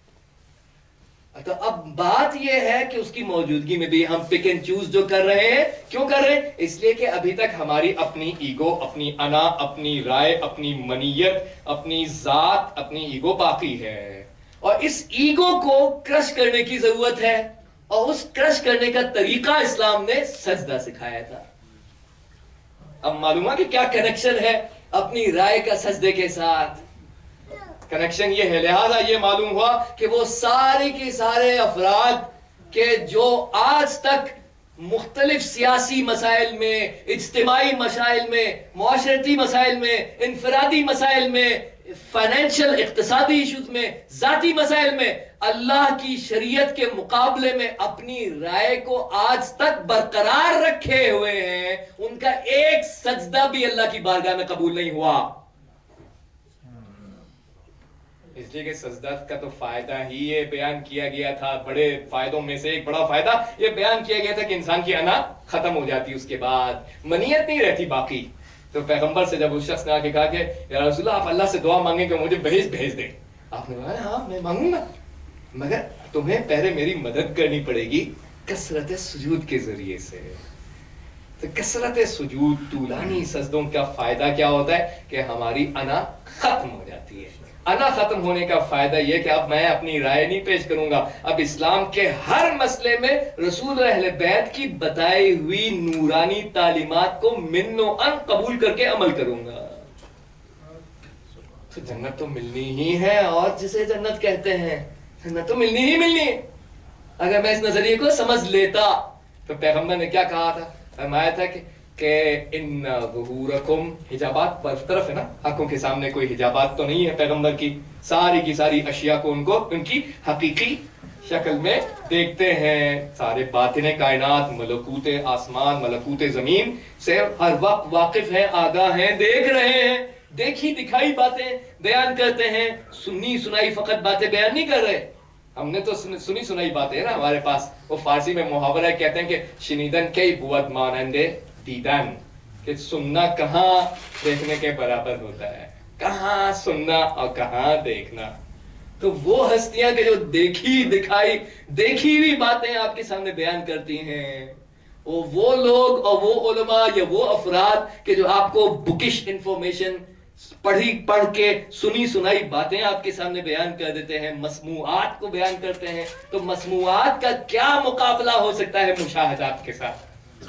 تو اب بات یہ ہے کہ اس کی موجودگی میں بھی ہم پک اینڈ چوز جو کر رہے ہیں. کیوں کر رہے ہیں؟ اس لیے کہ ابھی تک ہماری اپنی ایگو, اپنی انا, اپنی رائے, اپنی منیت, اپنی ذات, اپنی ایگو باقی ہے, اور اس ایگو کو کرش کرنے کی ضرورت ہے. اور اس کرش کرنے کا طریقہ اسلام نے سجدہ سکھایا تھا. اب معلوم ہے کہ کیا کنیکشن ہے اپنی رائے کا سجدے کے ساتھ. کنیکشن یہ ہے, لہذا یہ معلوم ہوا کہ وہ سارے کے سارے افراد کے جو آج تک مختلف سیاسی مسائل میں, اجتماعی مسائل میں, معاشرتی مسائل میں, انفرادی مسائل میں, فائنینشل اقتصادی ایشوز میں, ذاتی مسائل میں اللہ کی شریعت کے مقابلے میں اپنی رائے کو آج تک برقرار رکھے ہوئے ہیں, ان کا ایک سجدہ بھی اللہ کی بارگاہ میں قبول نہیں ہوا. اس لیے کہ سجدہ کا تو فائدہ ہی یہ بیان کیا گیا تھا. بڑے فائدوں میں سے ایک بڑا فائدہ یہ بیان کیا گیا تھا کہ انسان کی انا ختم ہو جاتی, اس کے بعد منیت نہیں رہتی باقی. تو پیغمبر سے جب اس شخص نے آ کے کہا کہ یا رسول اللہ آپ اللہ سے دعا مانگیں کہ مجھے بھیج دیں, آپ نے کہا ہاں میں مانگوں گا, مگر تمہیں پہلے میری مدد کرنی پڑے گی کثرت سجود کے ذریعے سے. تو کثرت سجود, طولانی سجدوں کا فائدہ کیا ہوتا ہے کہ ہماری انا ختم ہو جاتی ہے. انا ختم ہونے کا فائدہ یہ کہ اب میں اپنی رائے نہیں پیش کروں گا, اب اسلام کے ہر مسئلے میں رسول اہل بیت کی بتائی ہوئی نورانی تعلیمات کو من و ان قبول کر کے عمل کروں گا. تو جنت تو ملنی ہی ہے, اور جسے جنت کہتے ہیں جنت تو ملنی ہی ملنی ہے. اگر میں اس نظریے کو سمجھ لیتا تو پیغمبر نے کیا کہا تھا, فرمایا تھا کہ ان ظہورکم, حجابات برطرف ہے نا, آنکھوں کے سامنے کوئی حجابات تو نہیں ہے پیغمبر کی, ساری کی ساری اشیاء کو ان کی حقیقی شکل میں دیکھتے ہیں. سارے باطن کائنات, ملکوت آسمان, ملکوت زمین سے ہر وقت واقف ہیں, آگاہ ہیں, دیکھ رہے ہیں. دیکھی دکھائی باتیں بیان کرتے ہیں, سنی سنائی فقط باتیں بیان نہیں کر رہے. ہم نے تو سنی سنائی باتیں ہیں نا ہمارے پاس. وہ فارسی میں محاورہ کہتے ہیں کہ شنیدن کی بود مانندے دیدن, کہ سننا کہاں دیکھنے کے برابر ہوتا ہے, کہاں سننا اور کہاں دیکھنا. تو وہ ہستیاں کہ جو دیکھی دکھائی دیکھی ہوئی باتیں آپ کے سامنے بیان کرتی ہیں, وہ لوگ اور وہ علماء یا وہ افراد کہ جو آپ کو بکش انفارمیشن پڑھ کے سنی سنائی باتیں آپ کے سامنے بیان کر دیتے ہیں، مسموعات کو بیان کرتے ہیں، تو مسموعات کا کیا مقابلہ ہو سکتا ہے مشاہدات کے ساتھ؟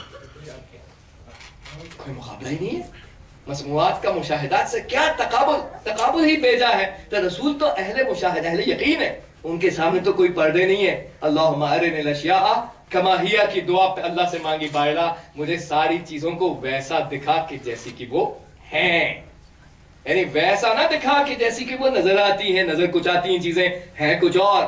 کوئی مقابلہ ہی نہیں ہے. مسموعات کا مشاہدات سے کیا تقابل ہی بیجا ہے. تو رسول تو اہل مشاہدہ اہل یقین ہے، ان کے سامنے تو کوئی پردے نہیں ہے. اللہم ارنی الاشیاء کما ہی کی دعا پہ اللہ سے مانگی، بائلا مجھے ساری چیزوں کو ویسا دکھا کہ جیسی کہ وہ ہیں، یعنی ویسا نہ دکھا کہ جیسی کہ وہ نظر آتی ہیں، نظر کچھ آتی ہیں چیزیں ہیں کچھ اور.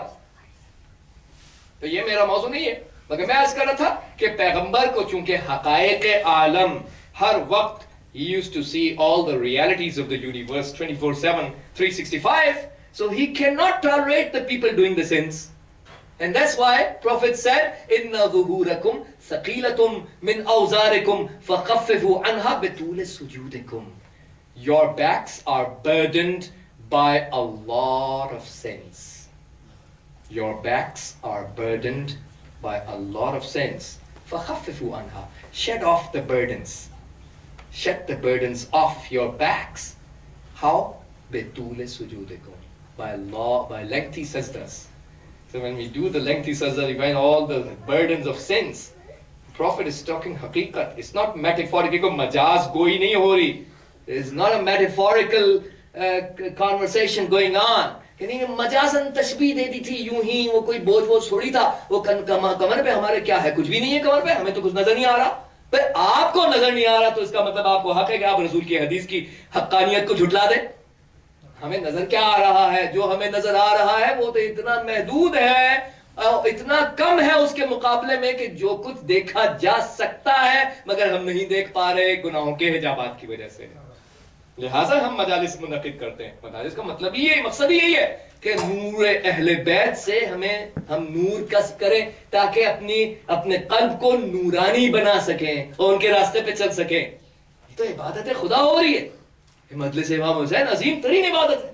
تو یہ میرا موضوع نہیں ہے، مگر میں عرض کر رہا تھا کہ پیغمبر کو چونکہ حقائق عالم ہر وقت he used to see all the realities of the universe 24/7 365, so he cannot tolerate the people doing the sins. And that's why Prophet said inna dhuhurakum thaqilatum min awzarikum fakhaffifu anha bitul sujudikum. Your backs are burdened by a lot of sins. Your backs are burdened by a lot of sins. Fakhaffifu anha, shed off the burdens. Shed the burdens off your backs. How? Bitul sujudikum, by lengthy sajdas. So when we do the lengthy sajda, we find all the burdens of sins. The Prophet is talking haqiqat. It's not metaphorical. Majaz goi nahi ho rahi. There is not a metaphorical conversation going on. کہ نہیں مجازن تشبیہ دے دی تھی یوں ہی، وہ کوئی بوجھ چھوڑی تھا، وہ کمر پہ ہمارے کیا ہے؟ کچھ بھی نہیں ہے کمر پہ، ہمیں تو کچھ نظر نہیں آ رہا. پر آپ کو نظر نہیں آ رہا تو اس کا مطلب آپ کو حق ہے کہ آپ رسول کی حدیث کی حقانیت کو جھٹلا دیں. ہمیں نظر کیا آ رہا ہے؟ جو ہمیں نظر آ رہا ہے وہ تو اتنا محدود ہے، اتنا کم ہے اس کے مقابلے میں کہ جو کچھ دیکھا جا سکتا ہے مگر ہم نہیں دیکھ پا رہے گناہوں کے حجابات کی وجہ سے. لہٰذا ہم مجالس منعقد کرتے ہیں. مجالس کا مطلب یہ مقصد ہی یہی ہے کہ نور اہل بیت سے ہم نور کسب کریں تاکہ اپنے قلب کو نورانی بنا سکیں اور ان کے راستے پہ چل سکیں. یہ تو عبادت خدا ہو رہی ہے. مجلس امام حسین عظیم ترین عبادت ہے.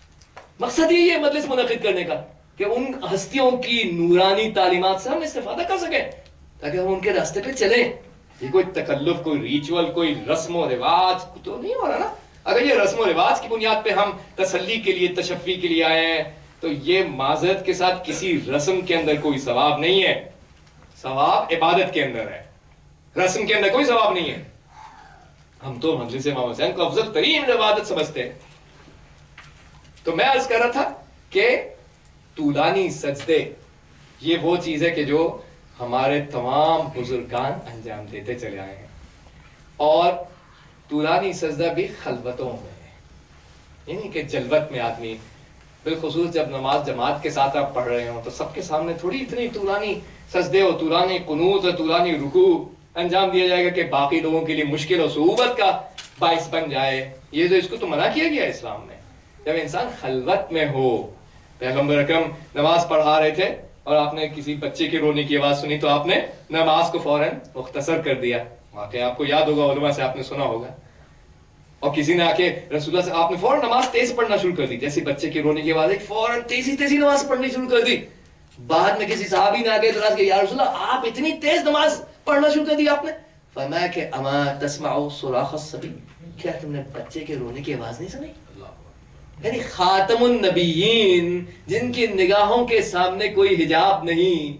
مقصد یہی ہے مجلس منعقد کرنے کا کہ ان ہستیوں کی نورانی تعلیمات سے ہم استفادہ کر سکیں تاکہ ہم ان کے راستے پہ چلیں. یہ کوئی تکلف، کوئی ریچول، کوئی رسم و رواج تو نہیں ہو رہا نا. اگر یہ رسم و رواج کی بنیاد پہ ہم تسلی کے لیے، تشفی کے لیے آئے ہیں تو یہ معذرت کے ساتھ کسی رسم کے اندر کوئی ثواب نہیں ہے. ثواب عبادت کے اندر ہے، رسم کے اندر کوئی ثواب نہیں ہے. ہم تو مجلس امام حسین کو افضل ترین عبادت سمجھتے ہیں. تو میں عرض کر رہا تھا کہ طولانی سجدے یہ وہ چیز ہے کہ جو ہمارے تمام بزرگان انجام دیتے چلے آئے ہیں. اور طولانی سجدہ بھی خلوتوں میں ہے، یعنی کہ جلوت میں آدمی، بالخصوص جب نماز جماعت کے ساتھ آپ پڑھ رہے ہوں تو سب کے سامنے تھوڑی اتنی طولانی سجدے اور طولانی قنوت اور طولانی رکوع انجام دیا جائے گا کہ باقی لوگوں کے لیے مشکل اور صعوبت کا باعث بن جائے. یہ تو اس کو تو منع کیا گیا اسلام میں. جب انسان خلوت میں ہو، پیغمبر اکرم نماز پڑھا رہے تھے اور آپ نے کسی بچے کے رونے کی آواز سنی تو آپ نے نماز کو فوراً مختصر کر دیا. واقعی آپ کو یاد ہوگا، علماء سے آپ نے سنا ہوگا. اور کسی نے آ کے رسول اللہ سے آپ نے فوراً نماز تیز پڑھنا شروع کر دی، جیسے بچے کی رونے کی آواز ہے فوراً تیزی نماز پڑھنی شروع کر دی. بعد میں کسی صحابی نے آ کے اعتراض کیا، یا رسول اللہ آپ اتنی تیز نماز پڑھنا شروع کر دی آپ نے؟ فرمایا کہ اما تسمعوا صراخ الصبی، کیا تم نے بچے کے رونے کی آواز نہیں سنی؟ یعنی خاتم النبیین جن کی نگاہوں کے سامنے کوئی حجاب نہیں،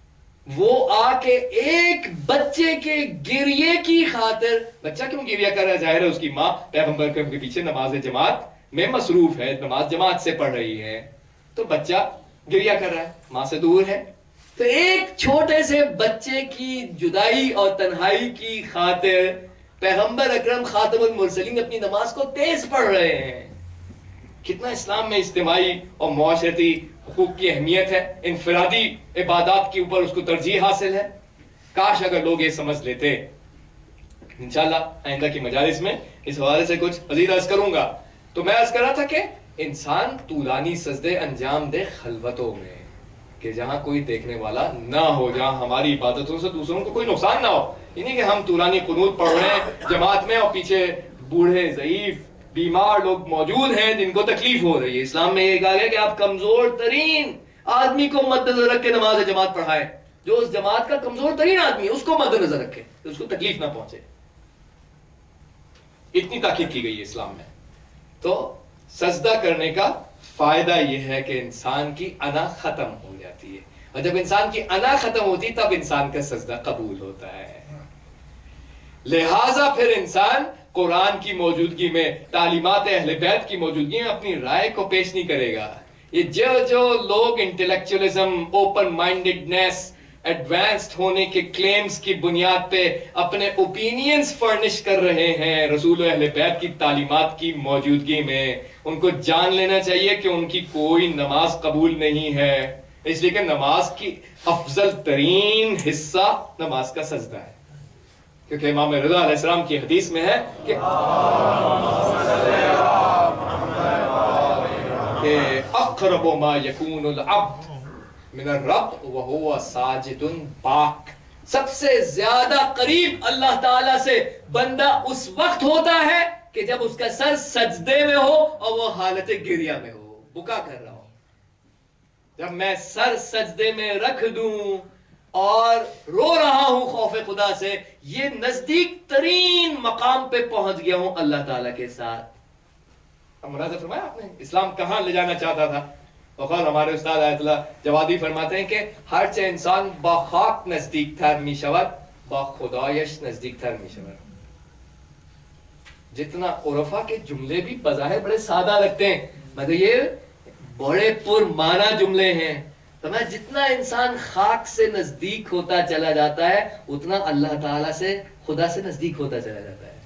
وہ آ کے ایک بچے کے گریے کی خاطر، بچہ کیوں گریہ کر رہا ہے؟ ظاہر ہے اس کی ماں پیغمبر کے پیچھے نماز جماعت میں مصروف ہے، نماز جماعت سے پڑھ رہی ہے، تو بچہ گریہ کر رہا ہے، ماں سے دور ہے. تو ایک چھوٹے سے بچے کی جدائی اور تنہائی کی خاطر پیغمبر اکرم خاتم المرسلین اپنی نماز کو تیز پڑھ رہے ہیں. کتنا اسلام میں اجتماعی اور معاشرتی حقوق کی اہمیت ہے، انفرادی عبادات کے اوپر اس کو ترجیح حاصل ہے. کاش اگر لوگ یہ سمجھ لیتے. انشاءاللہ آئندہ کی مجالس میں اس حوالے سے کچھ مزید عرض کروں گا. تو میں عرض کر رہا تھا کہ انسان طولانی سجدے انجام دے خلوتوں میں، کہ جہاں کوئی دیکھنے والا نہ ہو، جہاں ہماری عبادتوں سے دوسروں کو کوئی نقصان نہ ہو. یہ نہیں کہ ہم طولانی قنوت پڑھ رہے ہیں جماعت میں اور پیچھے بوڑھے، ضعیف، بیمار لوگ موجود ہیں جن کو تکلیف ہو رہی ہے. اسلام میں یہ کہا گیا کہ آپ کمزور ترین آدمی کو مد نظر رکھ کے نماز جماعت پڑھائیں. جو اس جماعت کا کمزور ترین آدمی ہے اس کو مد نظر رکھے، اس کو تکلیف نہ پہنچے. اتنی تاکید کی گئی ہے اسلام میں. تو سجدہ کرنے کا فائدہ یہ ہے کہ انسان کی انا ختم ہو جاتی ہے، اور جب انسان کی انا ختم ہوتی تب انسان کا سجدہ قبول ہوتا ہے. لہٰذا پھر انسان قرآن کی موجودگی میں، تعلیمات اہل بیت کی موجودگی میں اپنی رائے کو پیش نہیں کرے گا. یہ جو لوگ انٹلیکچولیزم، اوپن مائنڈڈنیس، ایڈوانسڈ ہونے کے کلیمز کی بنیاد پہ اپنے اوپینینز فرنش کر رہے ہیں رسول و اہل بیت کی تعلیمات کی موجودگی میں، ان کو جان لینا چاہیے کہ ان کی کوئی نماز قبول نہیں ہے، اس لیے کہ نماز کی افضل ترین حصہ نماز کا سجدہ ہے. کیونکہ امام رضا علیہ السلام کی حدیث میں ہے کہ اقرب ما یکون العبد من الرب وهو ساجد باک، سب سے زیادہ قریب اللہ تعالیٰ سے بندہ اس وقت ہوتا ہے کہ جب اس کا سر سجدے میں ہو اور وہ حالت گریہ میں ہو، بکا کر رہا ہو. جب میں سر سجدے میں رکھ دوں اور رو رہا ہوں خوف خدا سے، یہ نزدیک ترین مقام پہ پہنچ گیا ہوں اللہ تعالیٰ کے ساتھ. اب ملاحظہ فرمایا آپ نے اسلام کہاں لے جانا چاہتا تھا. وقال ہمارے استاد آیت اللہ جوادی فرماتے ہیں کہ ہر چه انسان با خاک نزدیک تر می شود با خدایش نزدیک تر می شود. جتنا عرفا کے جملے بھی بظاہر بڑے سادہ لگتے ہیں مگر یہ بڑے پرمعنی جملے ہیں. تو جتنا انسان خاک سے نزدیک ہوتا چلا جاتا ہے اتنا اللہ تعالیٰ سے، خدا سے نزدیک ہوتا چلا جاتا ہے.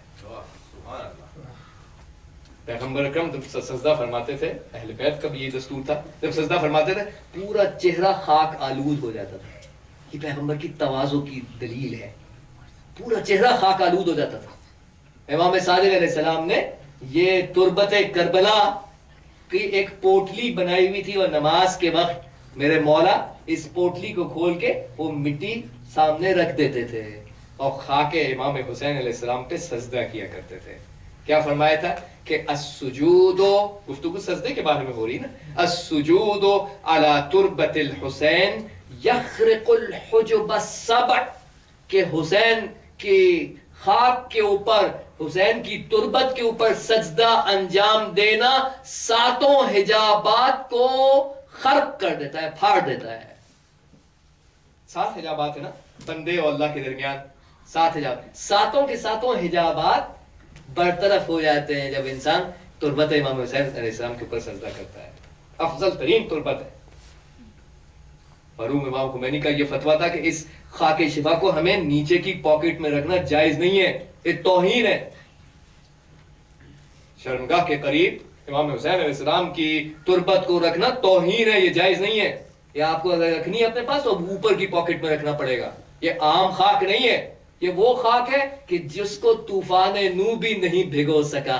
پیغمبر اکرم جب سجدہ فرماتے تھے، اہل بیت کا بھی یہ دستور تھا، جب سجدہ فرماتے تھے پورا چہرہ خاک آلود ہو جاتا تھا. یہ پیغمبر کی تواضع کی دلیل ہے، پورا چہرہ خاک آلود ہو جاتا تھا. امام صادق علیہ السلام نے یہ تربت کربلا کی ایک پوٹلی بنائی ہوئی تھی، اور نماز کے وقت میرے مولا اس پوٹلی کو کھول کے وہ مٹی سامنے رکھ دیتے تھے اور خاک امام حسین علیہ السلام پہ سجدہ کیا کرتے تھے. کیا فرمایا تھا کہ السجود، گفتگو سجدے کے بارے میں ہو رہی نا، السجود علی تربت الحسین یخرق الحجب السبع، کہ حسین کی خاک کے اوپر، حسین کی تربت کے اوپر سجدہ انجام دینا 7 حجابات کو خرق کر دیتا ہے، پھاڑ دیتا ہے. 7 حجابات ہے نا بندے اور اللہ کے درمیان، 7 حجاب، 7 کے 7 حجابات برطرف ہو جاتے ہیں جب انسان تربت امام حسین علیہ السلام کے اوپر سجدہ کرتا ہے. افضل ترین تربت ہے. مرحوم امام خمینی کا یہ فتویٰ تھا کہ اس خاک شفا کو ہمیں نیچے کی پاکٹ میں رکھنا جائز نہیں ہے، یہ توہین ہے. شرمگاہ کے قریب امام حسین علیہ السلام کی تربت کو رکھنا توہین ہے، یہ جائز نہیں ہے. یہ آپ کو اگر رکھنی ہے اپنے پاس تو اوپر کی پاکٹ میں رکھنا پڑے گا. یہ عام خاک نہیں ہے، یہ وہ خاک ہے کہ جس کو طوفان نو بھی نہیں بھگو سکا.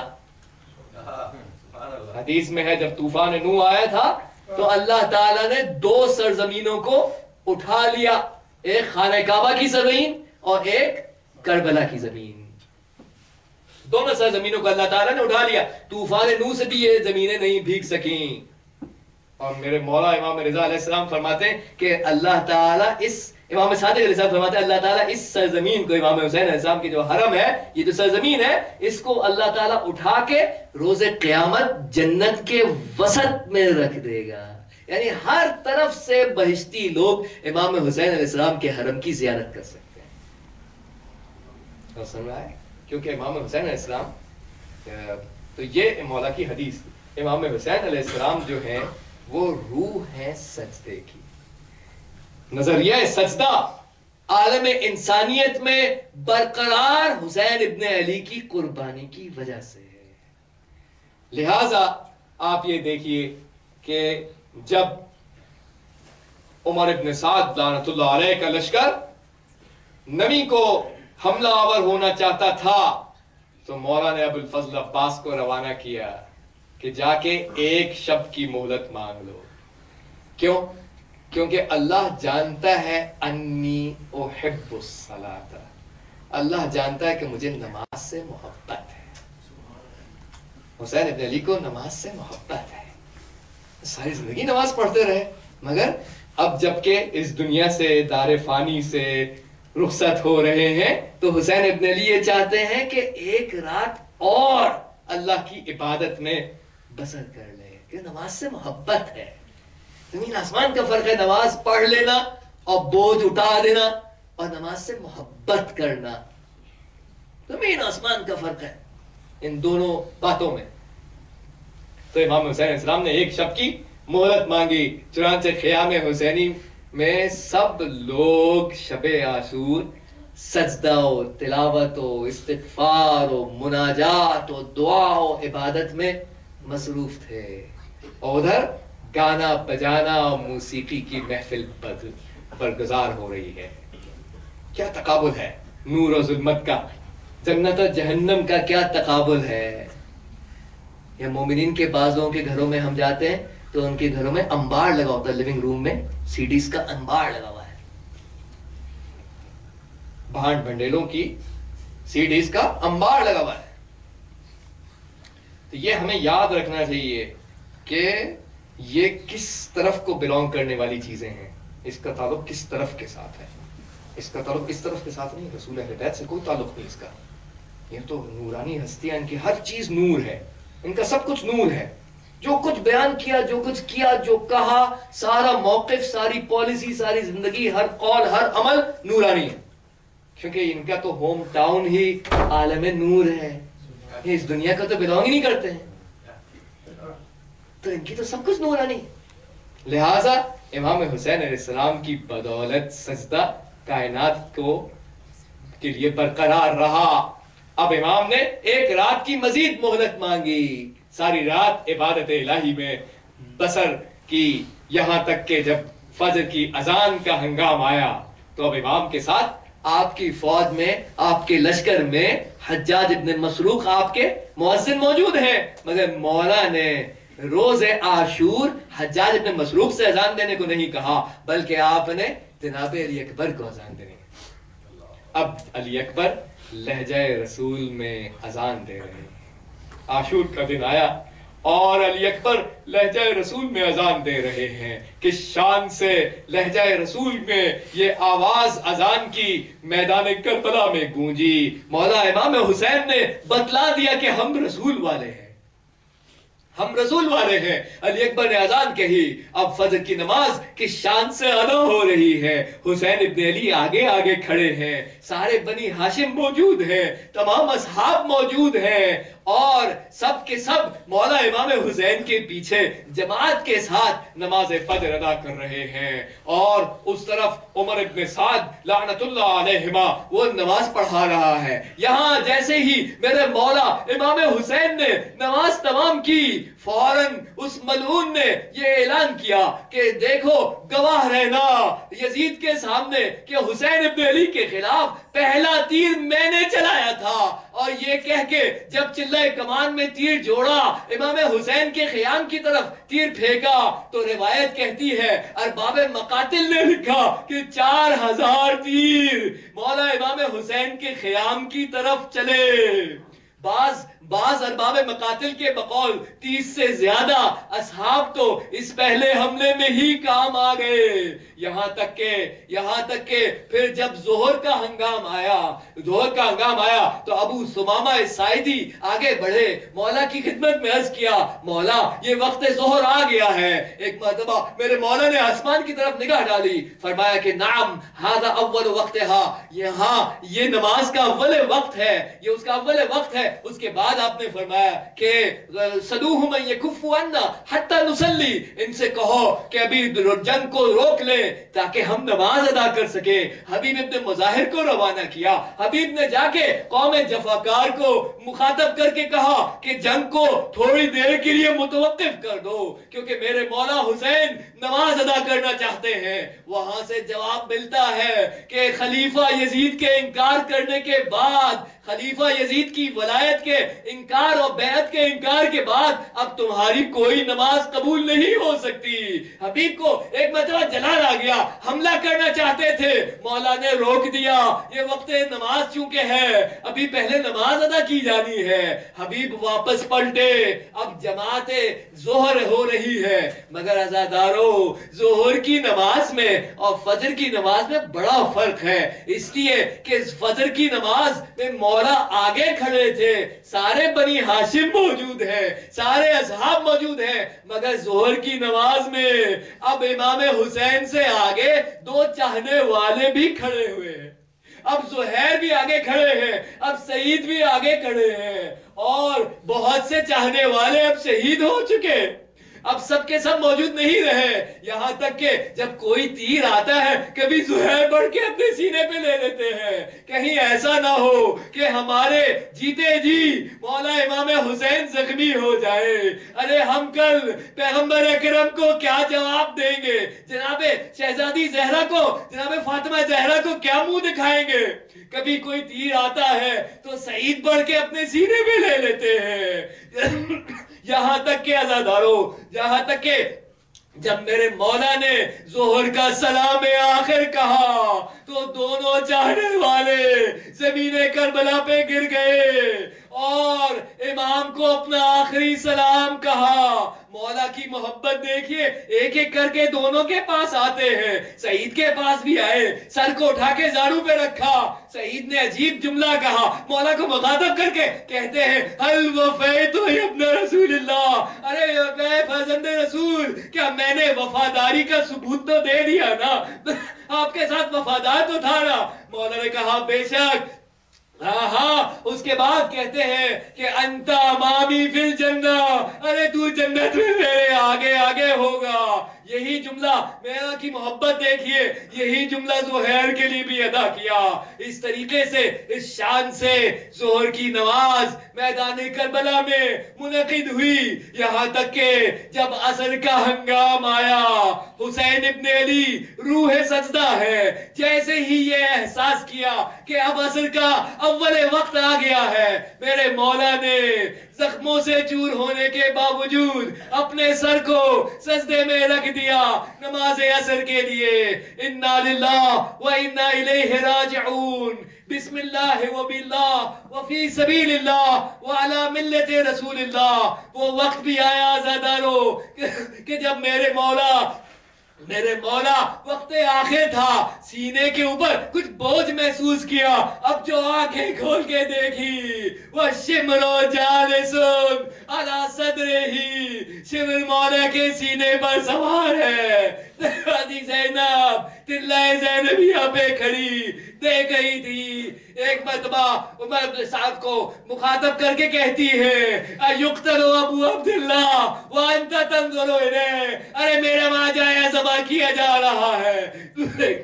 حدیث میں ہے جب طوفان نو آیا تھا تو اللہ تعالیٰ نے 2 سرزمینوں کو اٹھا لیا، ایک خانہ کعبہ کی زمین اور ایک کربلا کی زمین. دونوں سرزمینوں کو اللہ تعالیٰ نے اٹھا لیا. طوفان نو سے بھی یہ زمینیں نہیں بھیگ سکیں. اور میرے مولا امام رضا علیہ السلام فرماتے ہیں کہ اللہ تعالیٰ اس، امام صادق علیہ السلام فرماتے ہیں اللہ تعالیٰ اس سرزمین کو، امام حسین علیہ السلام کی جو حرم ہے، یہ جو سرزمین ہے، اس کو اللہ تعالیٰ اٹھا کے روز قیامت جنت کے وسط میں رکھ دے گا. یعنی ہر طرف سے بہشتی لوگ امام حسین علیہ السلام کے حرم کی زیارت کر سکتے ہیں. اور سن رہا ہے کیونکہ امام حسین علیہ السلام، تو یہ مولا کی حدیث، امام حسین علیہ السلام جو ہیں وہ روح ہے سجدے کی. نظریہ سجدہ عالم انسانیت میں برقرار حسین ابن علی کی قربانی کی وجہ سے ہے. لہذا آپ یہ دیکھیے کہ جب عمر ابن سعد لعنت اللہ علیہ کا لشکر نبی کو حملہ آور ہونا چاہتا تھا تو مولانا ابو الفضل عباس کو روانہ کیا کہ جا کے 1 شب کی مہلت مانگ لو. کیوں؟ کیونکہ اللہ جانتا ہے انی احب الصلاۃ، اللہ جانتا ہے کہ مجھے نماز سے محبت ہے. حسین ابن علی کو نماز سے محبت ہے، ساری زندگی نماز پڑھتے رہے مگر اب جبکہ اس دنیا سے دار فانی سے رخصت ہو رہے ہیں تو حسین ابن علی یہ چاہتے ہیں کہ ایک رات اور اللہ کی عبادت میں بسر کر لے، کہ نماز سے محبت ہے. زمین آسمان کا فرق ہے نماز پڑھ لینا اور بوجھ اٹھا دینا اور نماز سے محبت کرنا. زمین آسمان کا فرق ہے ان دونوں باتوں میں. تو امام حسین علیہ السلام نے ایک شب کی مہلت مانگی. چنانچہ خیام حسینی میں سب لوگ شب عاشور سجدہ و تلاوت و استغفار و مناجات و دعا و عبادت میں مصروف تھے، اور ادھر گانا بجانا اور موسیقی کی محفل برگزار ہو رہی ہے. کیا تقابل ہے نور و ظلمت کا، جنت و جہنم کا کیا تقابل ہے. یا مومنین کے بعضوں کے گھروں میں ہم جاتے ہیں تو ان کے گھروں میں انبار لگا ہوتا ہے، لیونگ روم میں سی ڈیز کا انبار لگا ہوا ہے، بھانڈ بھنڈیلوں کی سی ڈیز کا انبار لگا ہوا ہے. تو یہ ہمیں یاد رکھنا چاہیے کہ یہ کس طرف کو بلونگ کرنے والی چیزیں ہیں، اس کا تعلق کس طرف کے ساتھ ہے. اس کا تعلق اس طرف کے ساتھ نہیں، رسول اہل بیت سے کوئی تعلق نہیں اس کا. یہ تو نورانی ہستیاں، ان کی ہر چیز نور ہے، ان کا سب کچھ نور ہے. جو کچھ بیان کیا، جو کچھ کیا، جو کہا، سارا موقف، ساری پالیسی، ساری زندگی، ہر قول، ہر عمل نورانی ہے. کیونکہ ان کا تو ہوم ٹاؤن ہی عالم نور ہے، یہ اس دنیا کا تو بلونگ ہی نہیں کرتے ہیں، تو ان کی تو سب کچھ نورانی. لہذا امام حسین علیہ السلام کی بدولت سجدہ کائنات کے لیے برقرار رہا. اب امام نے ایک رات کی مزید مہلت مانگی، ساری رات عبادت الہی میں بسر کی، یہاں تک کہ جب فجر کی اذان کا ہنگام آیا تو اب امام کے ساتھ آپ کی فوج میں، آپ کے لشکر میں حجاج ابن مسروق آپ کے مؤذن موجود ہیں، مگر مولا نے روز عاشور حجاج ابن مسروق سے اذان دینے کو نہیں کہا، بلکہ آپ نے جناب علی اکبر کو اذان دینے. اب علی اکبر لہجہ رسول میں اذان دے رہے ہیں. عاشور کا دن آیا اور علی اکبر لہجہ رسول میں اذان دے رہے ہیں. کس شان سے لہجہ رسول میں یہ آواز اذان کی میدان کربلا میں گونجی. مولا امام حسین نے بتلا دیا کہ ہم رسول والے ہیں، ہم رسول والے ہیں. علی اکبر نے اذان کہی. اب فجر کی نماز کس شان سے ادا ہو رہی ہے. حسین ابن علی آگے آگے کھڑے ہیں، سارے بنی ہاشم موجود ہیں، تمام اصحاب موجود ہیں، اور سب کے سب مولا امام حسین کے پیچھے جماعت کے ساتھ نماز فجر ادا کر رہے ہیں. اور اس طرف عمر ابن سعد لعنت اللہ علیہما وہ نماز پڑھا رہا ہے. یہاں جیسے ہی میرے مولا امام حسین نے نماز تمام کی، فوراً اس ملعون نے یہ اعلان کیا کہ دیکھو گواہ رہنا یزید کے سامنے کہ حسین ابن علی کے خلاف پہلا تیر میں نے چلایا تھا. اور یہ کہہ کے جب چلہ کمان میں تیر جوڑا، امام حسین کے خیام کی طرف تیر پھینکا، تو روایت کہتی ہے ارباب مقاتل نے لکھا کہ 4000 تیر مولا امام حسین کے خیام کی طرف چلے. بعض ارباب مقاتل کے بقول 30 سے زیادہ اصحاب تو اس پہلے حملے میں ہی کام آ گئے. یہاں تک کہ پھر جب ظہر کا ہنگام آیا تو ابو ثمامہ ساعدی آگے بڑھے، مولا کی خدمت میں عرض کیا مولا یہ وقت ظہر آ گیا ہے. ایک مرتبہ میرے مولا نے آسمان کی طرف نگاہ ڈالی، فرمایا کہ نعم ھذا اول وقتھا، یہاں یہ نماز کا اول وقت ہے، یہ اس کا اول وقت ہے. اس کے بعد آپ نے فرمایا کہ صلوہم ان یکفوا عنا حتی نصلی، ان سے کہو کہ ابھی جنگ کو روک لیں تاکہ ہم نماز ادا کر سکیں. حبیب ابن مظاہر کو روانہ کیا. حبیب نے جا کے قوم جفاکار کو مخاطب کر کے کہا کہ جنگ کو تھوڑی دیر کے لیے متوقف کر دو کیونکہ میرے مولا حسین نماز ادا کرنا چاہتے ہیں. وہاں سے جواب ملتا ہے کہ خلیفہ یزید کے انکار کرنے کے بعد، خلیفہ یزید کی ولایت کے انکار اور بیعت کے انکار کے بعد اب تمہاری کوئی نماز قبول نہیں ہو سکتی. حبیب کو ایک مرتبہ جلال آ گیا, حملہ کرنا چاہتے تھے, مولا نے روک دیا. یہ وقت نماز چونکہ ہے, ابھی پہلے نماز ادا کی جانی ہے. حبیب واپس پلٹے, اب جماعت ظہر ہو رہی ہے, مگر عزادارو ظہر کی نماز میں اور فجر کی نماز میں بڑا فرق ہے. اس لیے کہ فجر کی نماز میں مولا آگے کھڑے تھے, سارے بنی ہاشم موجود ہیں, سارے اصحاب موجود ہیں, مگر ظہر کی نماز میں اب امام حسین سے آگے دو چاہنے والے بھی کھڑے ہوئے ہیں. اب زہیر بھی آگے کھڑے ہیں, اب سعید بھی آگے کھڑے ہیں, اور بہت سے چاہنے والے اب شہید ہو چکے, اب سب کے سب موجود نہیں رہے. یہاں تک کہ جب کوئی تیر آتا ہے کبھی زہیر بڑھ کے اپنے سینے پہ لے لیتے ہیں, کہیں ایسا نہ ہو کہ ہمارے جیتے جی مولا امام حسین زخمی ہو جائے. ارے ہم کل پیغمبر اکرم کو کیا جواب دیں گے, جناب شہزادی زہرا کو, جناب فاطمہ زہرا کو کیا منہ دکھائیں گے. کبھی کوئی تیر آتا ہے تو سعید بڑھ کے اپنے سینے پہ لے لیتے ہیں. یہاں تک کہ عزادارو, یہاں تک کہ جب میرے مولا نے ظہر کا سلام آخر کہا تو دونوں چاہنے والے زمین کربلا پہ گر گئے اور امام کو اپنا آخری سلام کہا. مولا کی محبت دیکھیے, ایک ایک کر کے دونوں کے پاس آتے ہیں. سعید کے پاس بھی آئے, سر کو اٹھا کے زانو پہ رکھا. سعید نے عجیب جملہ کہا, مولا کو مخاطب کر کے کہتے ہیں حل وفیت ابن رسول اللہ, ارے اے فرزند رسول, کیا میں نے وفاداری کا ثبوت تو دے دیا نا, آپ کے ساتھ وفادار تو تھا نا. مولا نے کہا بے شک. ہاں. اس کے بعد کہتے ہیں کہ انت امامی فی الجنہ, ارے تو جنت میں میرے آگے آگے ہوگا. یہی جملہ میرا کی محبت دیکھیے, یہی جملہ زہیر کے لیے بھی ادا کیا. اس طریقے سے اس شان سے ظہر کی نماز میدان کربلا میں منعقد ہوئی. یہاں تک کہ جب عصر کا ہنگام آیا, حسین ابن علی روح سجدہ ہے, جیسے ہی یہ احساس کیا کہ اب عصر کا اول وقت آ گیا ہے, میرے مولا نے زخموں سے چور ہونے کے باوجود اپنے سر کو سجدے میں رکھ دیا نماز عصر کے لیے. انا للہ و انا الیہ راجعون, بسم اللہ و باللہ و فی سبیل اللہ و علی ملت رسول اللہ. وہ وقت بھی آیا عزادارو کہ جب میرے مولا وقت آخر تھا, سینے کے اوپر کچھ بوجھ محسوس کیا. اب جو آنکھیں کھول کے دیکھی وہ شمر و جالسن علی صدرہی, شمر مولا کے سینے پر سوار ہے. زینب تلائے زینبیہ پہ کھڑی دیکھ رہی تھی. ایک مرتبہ عمر بن سعد کو مخاطب کر کے کہتی ہے ایقتل ابو عبداللہ وانت تنظر الیہ, ارے میرا ماں جایا ذبح کیا جا رہا ہے.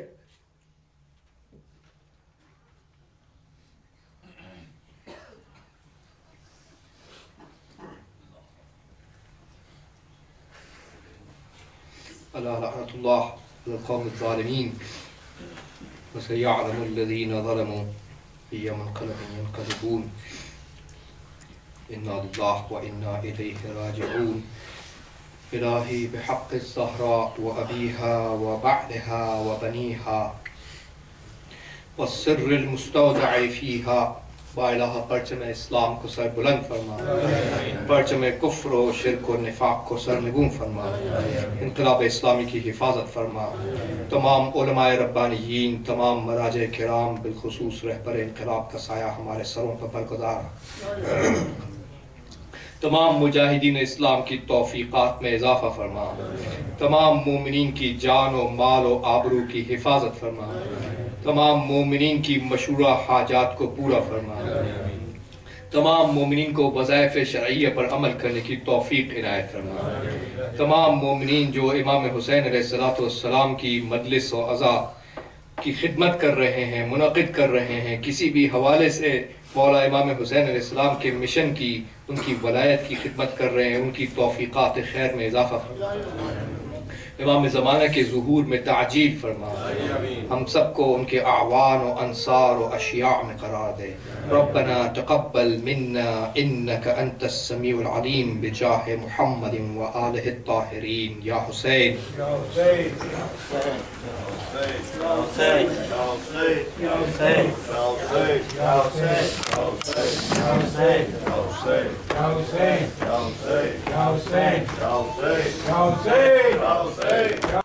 الا لعنۃ اللہ علی القوم الظالمین وسيعلم الذين ظلموا أي منقلب ينقلبون. إنا لله وإنا إليه راجعون. إلهي بحق الزهراء وأبيها وبعلها وبنيها والسر المستودع فيها. بااللہ پرچم اسلام کو سر بلند فرما, پرچم کفر و شرک و نفاق کو سر نگون فرما, انقلاب اسلامی کی حفاظت فرما. تمام علماء ربانیین, تمام مراجع کرام, بالخصوص رہبر انقلاب کا سایہ ہمارے سروں پر برقرار. تمام مجاہدین اسلام کی توفیقات میں اضافہ فرما. تمام مومنین کی جان و مال و آبرو کی حفاظت فرما. تمام مومنین کی مشروع حاجات کو پورا فرما. تمام مومنین کو وظائف شرعیہ پر عمل کرنے کی توفیق عنایت فرما. تمام مومنین جو امام حسین علیہ السلام کی مجلس و عزا کی خدمت کر رہے ہیں, منعقد کر رہے ہیں, کسی بھی حوالے سے مولا امام حسین علیہ السلام کے مشن کی, ان کی ولایت کی خدمت کر رہے ہیں, ان کی توفیقات خیر میں اضافہ فرما. امام زمانہ کے ظہور میں تعجیل فرما، ہم سب کو ان کے اعوان و انصار و اشیاء میں قرار دے۔ ربنا تقبل منا انك انت السمیع العلیم بجاہ محمد و آلہ الطاہرین۔ یا حسین Hussein!